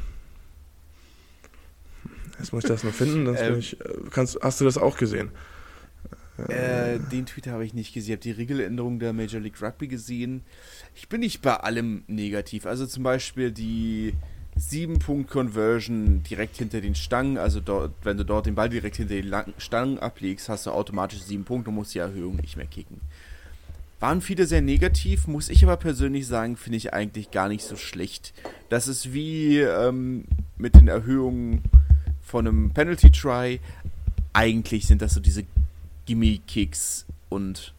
Jetzt muss ich das nur finden. Das ähm, ich, kannst, hast du das auch gesehen? Äh, den Tweet habe ich nicht gesehen. Ich habe die Regeländerung der Major League Rugby gesehen. Ich bin nicht bei allem negativ. Also zum Beispiel die sieben-Punkt-Conversion direkt hinter den Stangen. Also dort, wenn du dort den Ball direkt hinter den Stangen ablegst, hast du automatisch sieben Punkte und musst die Erhöhung nicht mehr kicken. Waren viele sehr negativ, muss ich aber persönlich sagen, finde ich eigentlich gar nicht so schlecht. Das ist wie ähm, mit den Erhöhungen von einem Penalty-Try. Eigentlich sind das so diese Gimme-Kicks und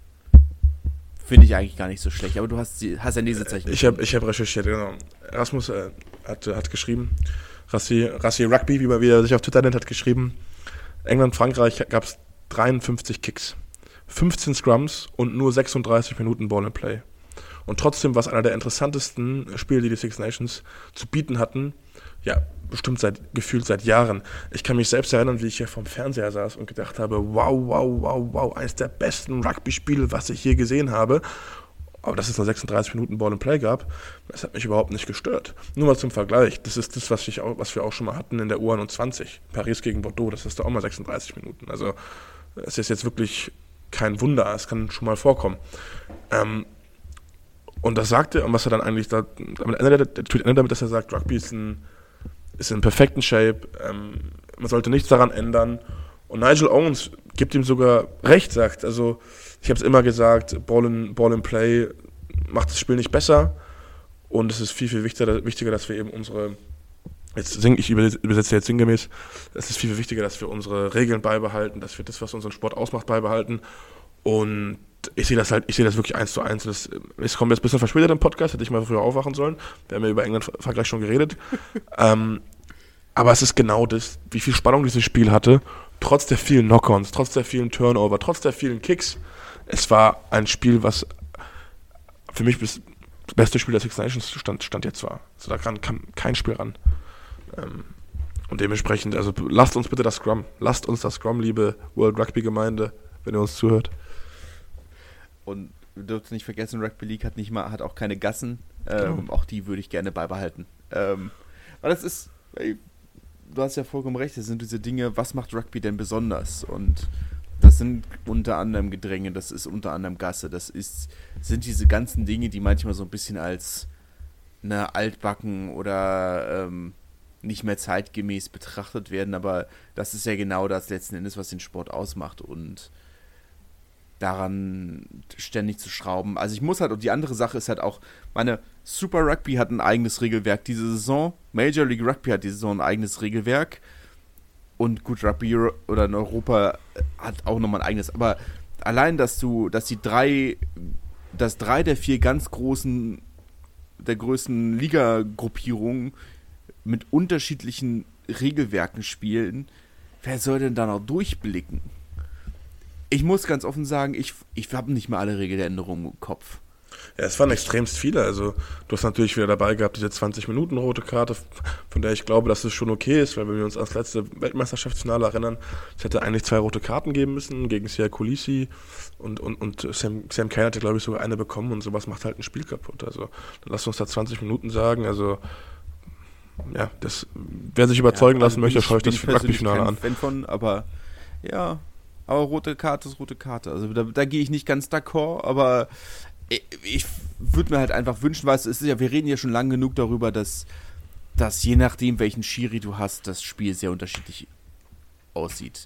finde ich eigentlich gar nicht so schlecht. Aber du hast, hast ein Lesezeichen. Ich habe ich hab recherchiert, genau. Erasmus äh, hat, hat geschrieben, Rassie, Rassie Rugby, wie man wieder sich auf Twitter nennt, hat geschrieben, England, Frankreich gab es dreiundfünfzig Kicks, fünfzehn Scrums und nur sechsunddreißig Minuten Ball and Play. Und trotzdem war es einer der interessantesten Spiele, die die Six Nations zu bieten hatten. Ja, bestimmt seit gefühlt seit Jahren. Ich kann mich selbst erinnern, wie ich hier vorm Fernseher saß und gedacht habe, wow, wow, wow, wow, eines der besten Rugby-Spiele, was ich je gesehen habe. Aber dass es nur sechsunddreißig Minuten Ball and Play gab, das hat mich überhaupt nicht gestört. Nur mal zum Vergleich, das ist das, was, ich auch, was wir auch schon mal hatten in der U einundzwanzig. Paris gegen Bordeaux, das ist da auch mal sechsunddreißig Minuten. Also es ist jetzt wirklich kein Wunder, es kann schon mal vorkommen. Ähm, und das sagte, und was er dann eigentlich, da, damit endet, der Tweet endet damit, dass er sagt, Rugby ist in, ist in perfekten Shape, ähm, man sollte nichts daran ändern. Und Nigel Owens gibt ihm sogar recht, sagt, also ich habe es immer gesagt, Ball in, Ball in Play macht das Spiel nicht besser und es ist viel, viel wichtiger, wichtiger dass wir eben unsere, jetzt sing, ich übersetze jetzt sinngemäß, es ist viel, viel wichtiger, dass wir unsere Regeln beibehalten, dass wir das, was unseren Sport ausmacht, beibehalten. Und ich sehe das halt, ich sehe das wirklich eins zu eins. Das, es kommt jetzt ein bisschen verspätet im Podcast, hätte ich mal früher aufwachen sollen. Wir haben ja über England-Frankreich schon geredet. ähm, aber es ist genau das, wie viel Spannung dieses Spiel hatte, trotz der vielen Knock-ons, trotz der vielen Turnover, trotz der vielen Kicks. Es war ein Spiel, was für mich das beste Spiel der Six Nations stand, stand jetzt war. Also da kann, kann kein Spiel ran. Ähm, und dementsprechend, also lasst uns bitte das Scrum. Lasst uns das Scrum, liebe World Rugby Gemeinde, wenn ihr uns zuhört. Und wir dürfen nicht vergessen, Rugby League hat nicht mal, hat auch keine Gassen. Ähm, genau. Auch die würde ich gerne beibehalten. Ähm, weil das ist, ey, du hast ja vollkommen recht, das sind diese Dinge, was macht Rugby denn besonders? Und das sind unter anderem Gedränge, das ist unter anderem Gasse, das ist, sind diese ganzen Dinge, die manchmal so ein bisschen als ne, altbacken oder ähm, nicht mehr zeitgemäß betrachtet werden, aber das ist ja genau das letzten Endes, was den Sport ausmacht und daran ständig zu schrauben. Also ich muss halt, und die andere Sache ist halt auch, meine Super Rugby hat ein eigenes Regelwerk diese Saison, Major League Rugby hat diese Saison ein eigenes Regelwerk und gut, Rugby Euro, oder in Europa hat auch nochmal ein eigenes, aber allein, dass du, dass die drei, dass drei der vier ganz großen, der größten Liga-Gruppierungen mit unterschiedlichen Regelwerken spielen, wer soll denn da noch durchblicken? Ich muss ganz offen sagen, ich, ich habe nicht mal alle Regeländerungen im Kopf. Ja, es waren extremst viele. Also du hast natürlich wieder dabei gehabt, diese zwanzig Minuten rote Karte, von der ich glaube, dass es schon okay ist, weil wenn wir uns ans letzte Weltmeisterschaftsfinale erinnern, es hätte eigentlich zwei rote Karten geben müssen gegen Sia Kulisi und, und, und Sam, Sam Cane hatte, glaube ich, sogar eine bekommen und sowas macht halt ein Spiel kaputt. Also dann lass uns da zwanzig Minuten sagen, also ja, das, wer sich überzeugen ja, also lassen möchte, schaue ich das Rugby-Finale an. Fan von, aber ja, aber rote Karte ist rote Karte. Also da, da gehe ich nicht ganz d'accord, aber ich, ich würde mir halt einfach wünschen, weil es ist ja, wir reden ja schon lange genug darüber, dass, dass je nachdem, welchen Schiri du hast, das Spiel sehr unterschiedlich aussieht.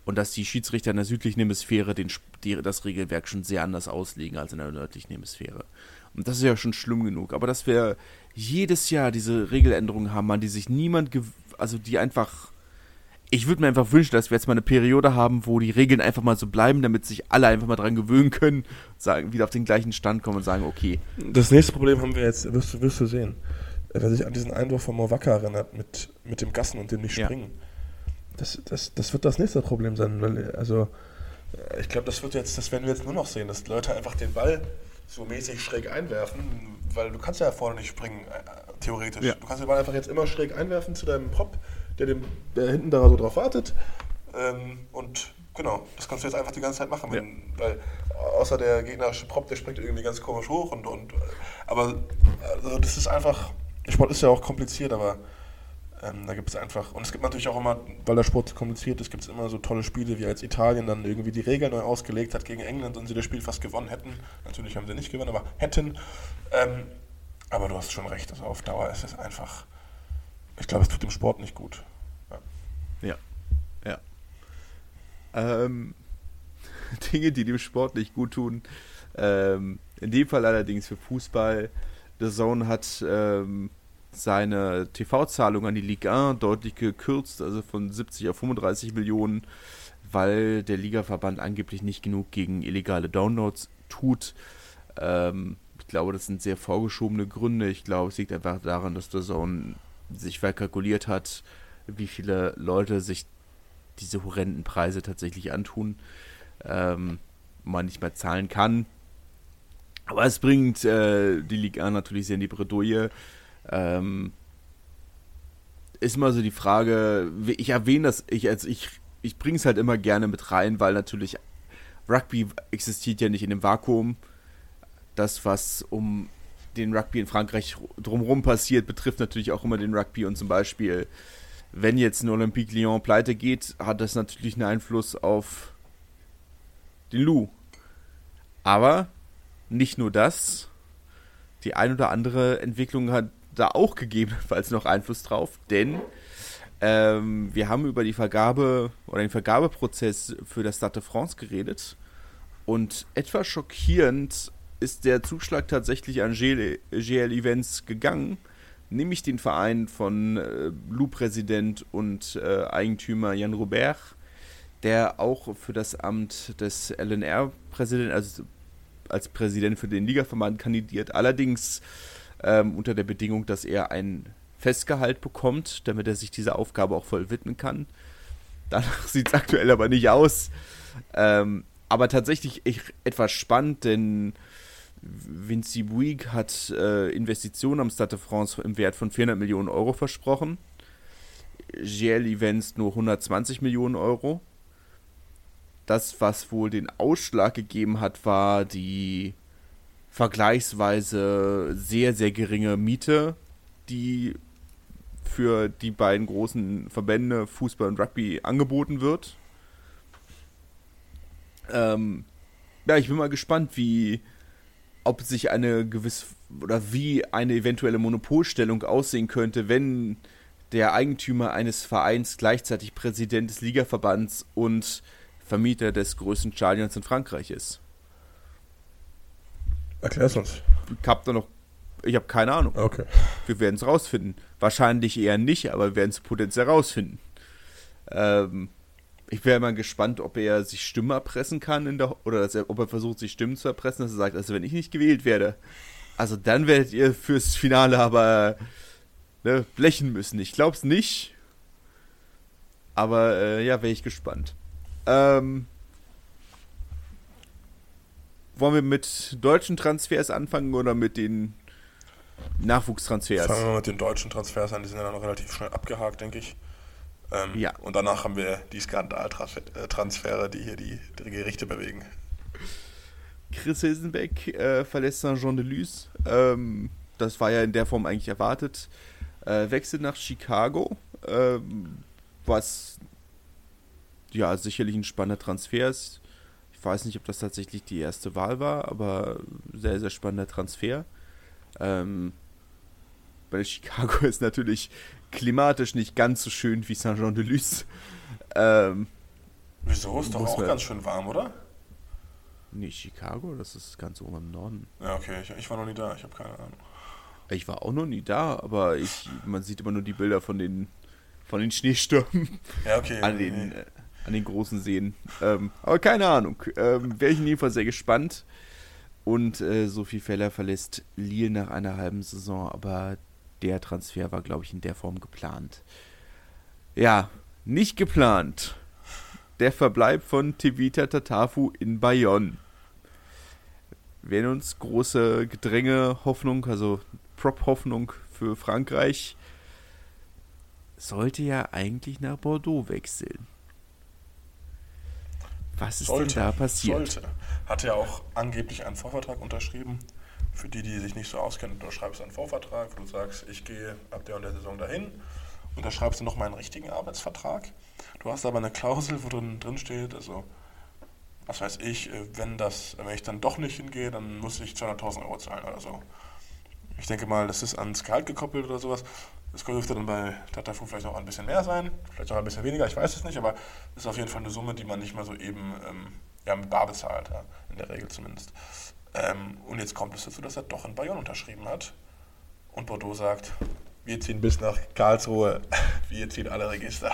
und dass die Schiedsrichter in der südlichen Hemisphäre den, die, das Regelwerk schon sehr anders auslegen als in der nördlichen Hemisphäre. Und das ist ja schon schlimm genug. Aber dass wir jedes Jahr diese Regeländerungen haben, an die sich niemand, gew- also die einfach, ich würde mir einfach wünschen, dass wir jetzt mal eine Periode haben, wo die Regeln einfach mal so bleiben, damit sich alle einfach mal dran gewöhnen können, sagen, wieder auf den gleichen Stand kommen und sagen, okay. Das nächste Problem haben wir jetzt, wirst du, wirst du sehen. Wer sich an diesen Einwurf von Mowaka erinnert, mit, mit dem Gassen und dem nicht springen. Ja. Das, das, das wird das nächste Problem sein, weil, also, ich glaube, das wird jetzt, das werden wir jetzt nur noch sehen, dass die Leute einfach den Ball so mäßig schräg einwerfen, weil du kannst ja vorne nicht springen, äh, theoretisch. Ja. Du kannst den Ball einfach jetzt immer schräg einwerfen zu deinem Prop, der, dem, der hinten da so drauf wartet. Ähm, und genau, das kannst du jetzt einfach die ganze Zeit machen, wenn, ja. weil außer der gegnerische Prop, der springt irgendwie ganz komisch hoch und, und aber also das ist einfach, Sport ist ja auch kompliziert, aber Ähm, da gibt es einfach, und es gibt natürlich auch immer, weil der Sport kompliziert ist, gibt es immer so tolle Spiele, wie als Italien dann irgendwie die Regeln neu ausgelegt hat gegen England und sie das Spiel fast gewonnen hätten. Natürlich haben sie nicht gewonnen, aber hätten. Ähm, aber du hast schon recht, also auf Dauer ist es einfach, ich glaube, es tut dem Sport nicht gut. Ja, ja. ja. Ähm, Dinge, die dem Sport nicht gut tun. Ähm, in dem Fall allerdings für Fußball. The Zone hat ähm, seine T V-Zahlung an die Ligue eins deutlich gekürzt, also von siebzig auf fünfunddreißig Millionen, weil der Ligaverband angeblich nicht genug gegen illegale Downloads tut. Ähm, ich glaube, das sind sehr vorgeschobene Gründe. Ich glaube, es liegt einfach daran, dass der Zone sich verkalkuliert hat, wie viele Leute sich diese horrenden Preise tatsächlich antun, ähm, man nicht mehr zahlen kann. Aber es bringt äh, die Ligue eins natürlich sehr in die Bredouille. Ähm, ist mal so die Frage, ich erwähne das, ich, also ich, ich bringe es halt immer gerne mit rein, weil natürlich Rugby existiert ja nicht in dem Vakuum. Das, was um den Rugby in Frankreich drumherum passiert, betrifft natürlich auch immer den Rugby und zum Beispiel, wenn jetzt ein Olympique Lyon pleite geht, hat das natürlich einen Einfluss auf den Loup. Aber nicht nur das, die ein oder andere Entwicklung hat da auch gegebenenfalls noch Einfluss drauf, denn ähm, wir haben über die Vergabe oder den Vergabeprozess für das Stade de France geredet und etwas schockierend ist der Zuschlag tatsächlich an G L Events gegangen, nämlich den Verein von äh, Loup-Präsident und äh, Eigentümer Jan Robert, der auch für das Amt des L N R-Präsidenten, also als Präsident für den Ligaverband kandidiert, allerdings ähm, unter der Bedingung, dass er ein Festgehalt bekommt, damit er sich dieser Aufgabe auch voll widmen kann. Danach sieht es aktuell aber nicht aus. Ähm, aber tatsächlich echt etwas spannend, denn Vinci Bouygues hat äh, Investitionen am Stade de France im Wert von vierhundert Millionen Euro versprochen. G L Events nur hundertzwanzig Millionen Euro. Das, was wohl den Ausschlag gegeben hat, war die vergleichsweise sehr, sehr geringe Miete, die für die beiden großen Verbände Fußball und Rugby angeboten wird. Ähm, ja, ich bin mal gespannt, wie, ob sich eine gewisse, oder wie eine eventuelle Monopolstellung aussehen könnte, wenn der Eigentümer eines Vereins gleichzeitig Präsident des Ligaverbands und Vermieter des größten Stadions in Frankreich ist. Erklär's uns. Ich habe da noch, ich habe keine Ahnung. Okay. Wir werden es rausfinden. Wahrscheinlich eher nicht, aber wir werden es potenziell rausfinden. Ähm, ich wäre mal gespannt, ob er sich Stimmen erpressen kann in der, oder dass er, ob er versucht, sich Stimmen zu erpressen, dass er sagt, also wenn ich nicht gewählt werde, also dann werdet ihr fürs Finale aber ne, blechen müssen. Ich glaube es nicht. Aber äh, ja, wäre ich gespannt. Ähm, wollen wir mit deutschen Transfers anfangen oder mit den Nachwuchstransfers? Fangen wir mit den deutschen Transfers an, die sind ja noch relativ schnell abgehakt, denke ich. Ähm, ja. Und danach haben wir die Skandaltransfere, die hier die, die Gerichte bewegen. Chris Hilsenbeck äh, verlässt Saint-Jean-de-Luz. Ähm, das war ja in der Form eigentlich erwartet. Äh, wechselt nach Chicago, ähm, was ja sicherlich ein spannender Transfer ist. Ich weiß nicht, ob das tatsächlich die erste Wahl war, aber sehr, sehr spannender Transfer. Ähm, weil Chicago ist natürlich klimatisch nicht ganz so schön wie Saint-Jean-de-Luz. Ähm, Wieso? Ist doch Muss auch man- ganz schön warm, oder? Nee, Chicago, das ist ganz oben im Norden. Ja, okay, ich, ich war noch nie da, ich habe keine Ahnung. Ich war auch noch nie da, aber ich, man sieht immer nur die Bilder von den, von den Schneestürmen Ja, okay. an nee. den, äh, an den großen Seen. Ähm, aber keine Ahnung. Ähm, Wäre ich in jedem Fall sehr gespannt. Und äh, Sophie Feller verlässt Lille nach einer halben Saison, aber der Transfer war, glaube ich, in der Form geplant. Ja, nicht geplant. Der Verbleib von Tevita Tatafu in Bayonne. Wenn uns große Gedränge Hoffnung, also Prop-Hoffnung für Frankreich, sollte ja eigentlich nach Bordeaux wechseln. Was ist Sollte, denn da passiert? Sollte. Hat ja auch angeblich einen Vorvertrag unterschrieben. Für die, die sich nicht so auskennen, du schreibst einen Vorvertrag, wo du sagst, ich gehe ab der und der Saison dahin. Unterschreibst du noch mal einen richtigen Arbeitsvertrag. Du hast aber eine Klausel, wo drin, drin steht, also, was weiß ich, wenn, das, wenn ich dann doch nicht hingehe, dann muss ich zweihunderttausend Euro zahlen oder so. Ich denke mal, das ist ans Gehalt gekoppelt oder sowas. Das dürfte dann bei Tatafu vielleicht auch ein bisschen mehr sein, vielleicht auch ein bisschen weniger, ich weiß es nicht, aber es ist auf jeden Fall eine Summe, die man nicht mal so eben ähm, ja, mit bar bezahlt, ja, in der Regel zumindest. Ähm, und jetzt kommt es dazu, dass er doch in Bayonne unterschrieben hat und Bordeaux sagt, wir ziehen bis nach Karlsruhe, wir ziehen alle Register.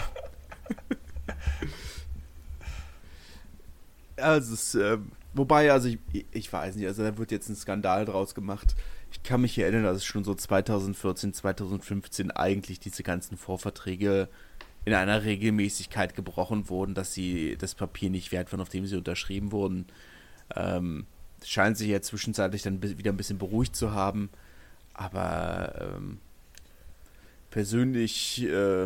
Also es, äh, wobei, also ich, ich weiß nicht, also da wird jetzt ein Skandal draus gemacht. Ich kann mich erinnern, dass es schon so zweitausendvierzehn, zweitausendfünfzehn eigentlich diese ganzen Vorverträge in einer Regelmäßigkeit gebrochen wurden, dass sie das Papier nicht wert waren, auf dem sie unterschrieben wurden. Ähm, scheint sich ja zwischenzeitlich dann bi- wieder ein bisschen beruhigt zu haben, aber ähm, persönlich, äh,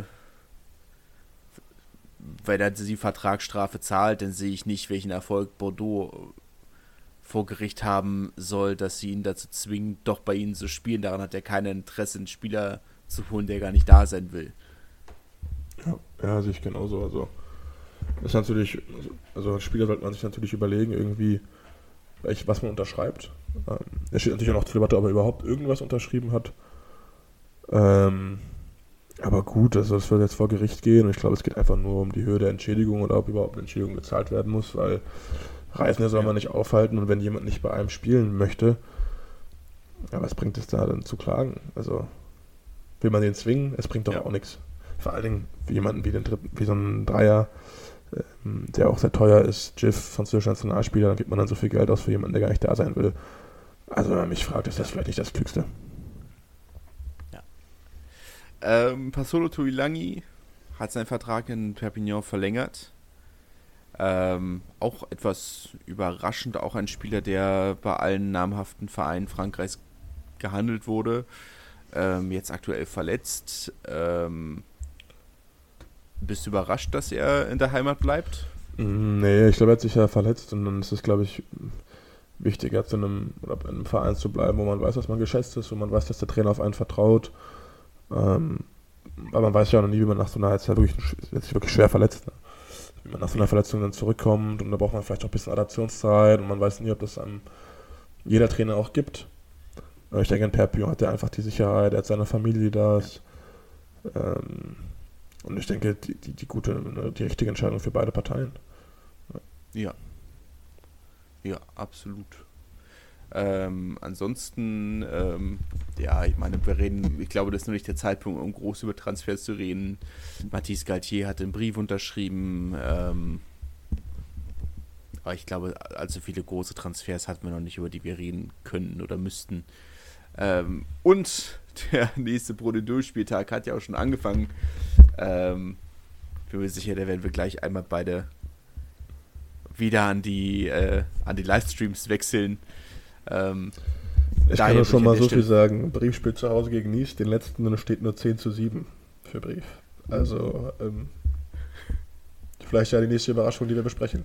wenn er die Vertragsstrafe zahlt, dann sehe ich nicht, welchen Erfolg Bordeaux vor Gericht haben soll, dass sie ihn dazu zwingen, doch bei ihnen zu spielen. Daran hat er kein Interesse, einen Spieler zu holen, der gar nicht da sein will. Ja, ja, sehe ich genauso. Also, das ist natürlich, also als Spieler sollte man sich natürlich überlegen, irgendwie, welch, was man unterschreibt. Ähm, es steht natürlich auch noch zur Debatte, ob er überhaupt irgendwas unterschrieben hat. Ähm, aber gut, also das wird jetzt vor Gericht gehen und ich glaube, es geht einfach nur um die Höhe der Entschädigung oder ob überhaupt eine Entschädigung gezahlt werden muss, weil Reisende soll man nicht aufhalten und wenn jemand nicht bei einem spielen möchte, ja, was bringt es da dann zu klagen? Also, will man den zwingen? Es bringt doch Ja. auch nichts. Vor allen Dingen wie jemanden wie, den dritten, wie so einen Dreier, ähm, der auch sehr teuer ist, Jiff, französischer Nationalspieler, dann gibt man dann so viel Geld aus für jemanden, der gar nicht da sein will. Also, wenn man mich fragt, ist das vielleicht nicht das Klügste. Ähm, Pasolo Tuilangi hat seinen Vertrag in Perpignan verlängert. Ähm, auch etwas überraschend, auch ein Spieler, der bei allen namhaften Vereinen Frankreichs gehandelt wurde. Ähm, jetzt aktuell verletzt. Ähm, bist du überrascht, dass er in der Heimat bleibt? Nee, ich glaube, er hat sich ja verletzt und dann ist es, glaube ich, wichtiger, zu einem, oder in einem Verein zu bleiben, wo man weiß, dass man geschätzt ist, wo man weiß, dass der Trainer auf einen vertraut. Ähm, aber man weiß ja auch noch nie, wie man nach so einer, jetzt wirklich, jetzt sich wirklich schwer verletzt, ne? Wie man nach so einer Verletzung dann zurückkommt und da braucht man vielleicht auch ein bisschen Adaptionszeit und man weiß nie, ob das einem jeder Trainer auch gibt. Aber ich denke, in Perpignan hat er einfach die Sicherheit, er hat seine Familie, die da ist. Ähm, und ich denke, die, die, die gute, die richtige Entscheidung für beide Parteien. Ja. Ja, absolut. Ähm, ansonsten, ähm, ja, ich meine, wir reden, ich glaube, das ist noch nicht der Zeitpunkt, um groß über Transfers zu reden. Mathis Galtier hat den Brief unterschrieben, ähm, aber ich glaube, allzu viele große Transfers hatten wir noch nicht, über die wir reden können oder müssten. Ähm, und der nächste Pro de Deux Spieltag hat ja auch schon angefangen. Ähm, bin mir sicher, da werden wir gleich einmal beide wieder an die, äh, an die Livestreams wechseln. Ähm, Ich kann nur schon mal so viel sagen. Brief spielt zu Hause gegen Nice, den letzten steht nur zehn zu sieben für Brief. Also, ähm, vielleicht ja die nächste Überraschung, die wir besprechen.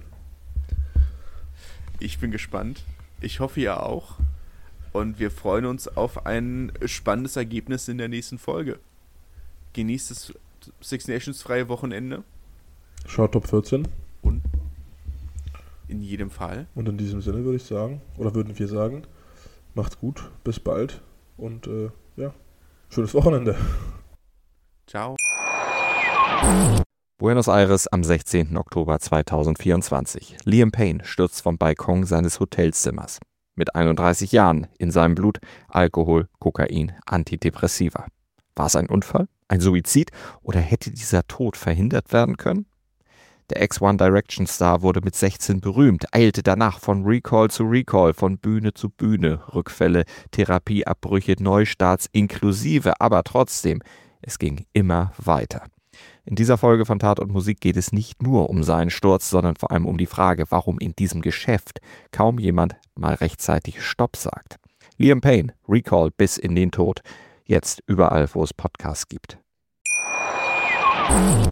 Ich bin gespannt. Ich hoffe, ihr auch. Und wir freuen uns auf ein spannendes Ergebnis in der nächsten Folge. Genießt das Six Nations freie Wochenende. Schaut Top vierzehn. Und in jedem Fall. Und in diesem Sinne würde ich sagen, oder würden wir sagen, macht's gut, bis bald und äh, ja, schönes Wochenende. Ciao. Buenos Aires am sechzehnten Oktober zweitausendvierundzwanzig. Liam Payne stürzt vom Balkon seines Hotelzimmers. Mit einunddreißig Jahren, in seinem Blut Alkohol, Kokain, Antidepressiva. War es ein Unfall, ein Suizid oder hätte dieser Tod verhindert werden können? Der Ex-One Direction Star wurde mit sechzehn berühmt, eilte danach von Recall zu Recall, von Bühne zu Bühne, Rückfälle, Therapieabbrüche, Neustarts inklusive, aber trotzdem, es ging immer weiter. In dieser Folge von Tat und Musik geht es nicht nur um seinen Sturz, sondern vor allem um die Frage, warum in diesem Geschäft kaum jemand mal rechtzeitig Stopp sagt. Liam Payne, Recall bis in den Tod, jetzt überall, wo es Podcasts gibt.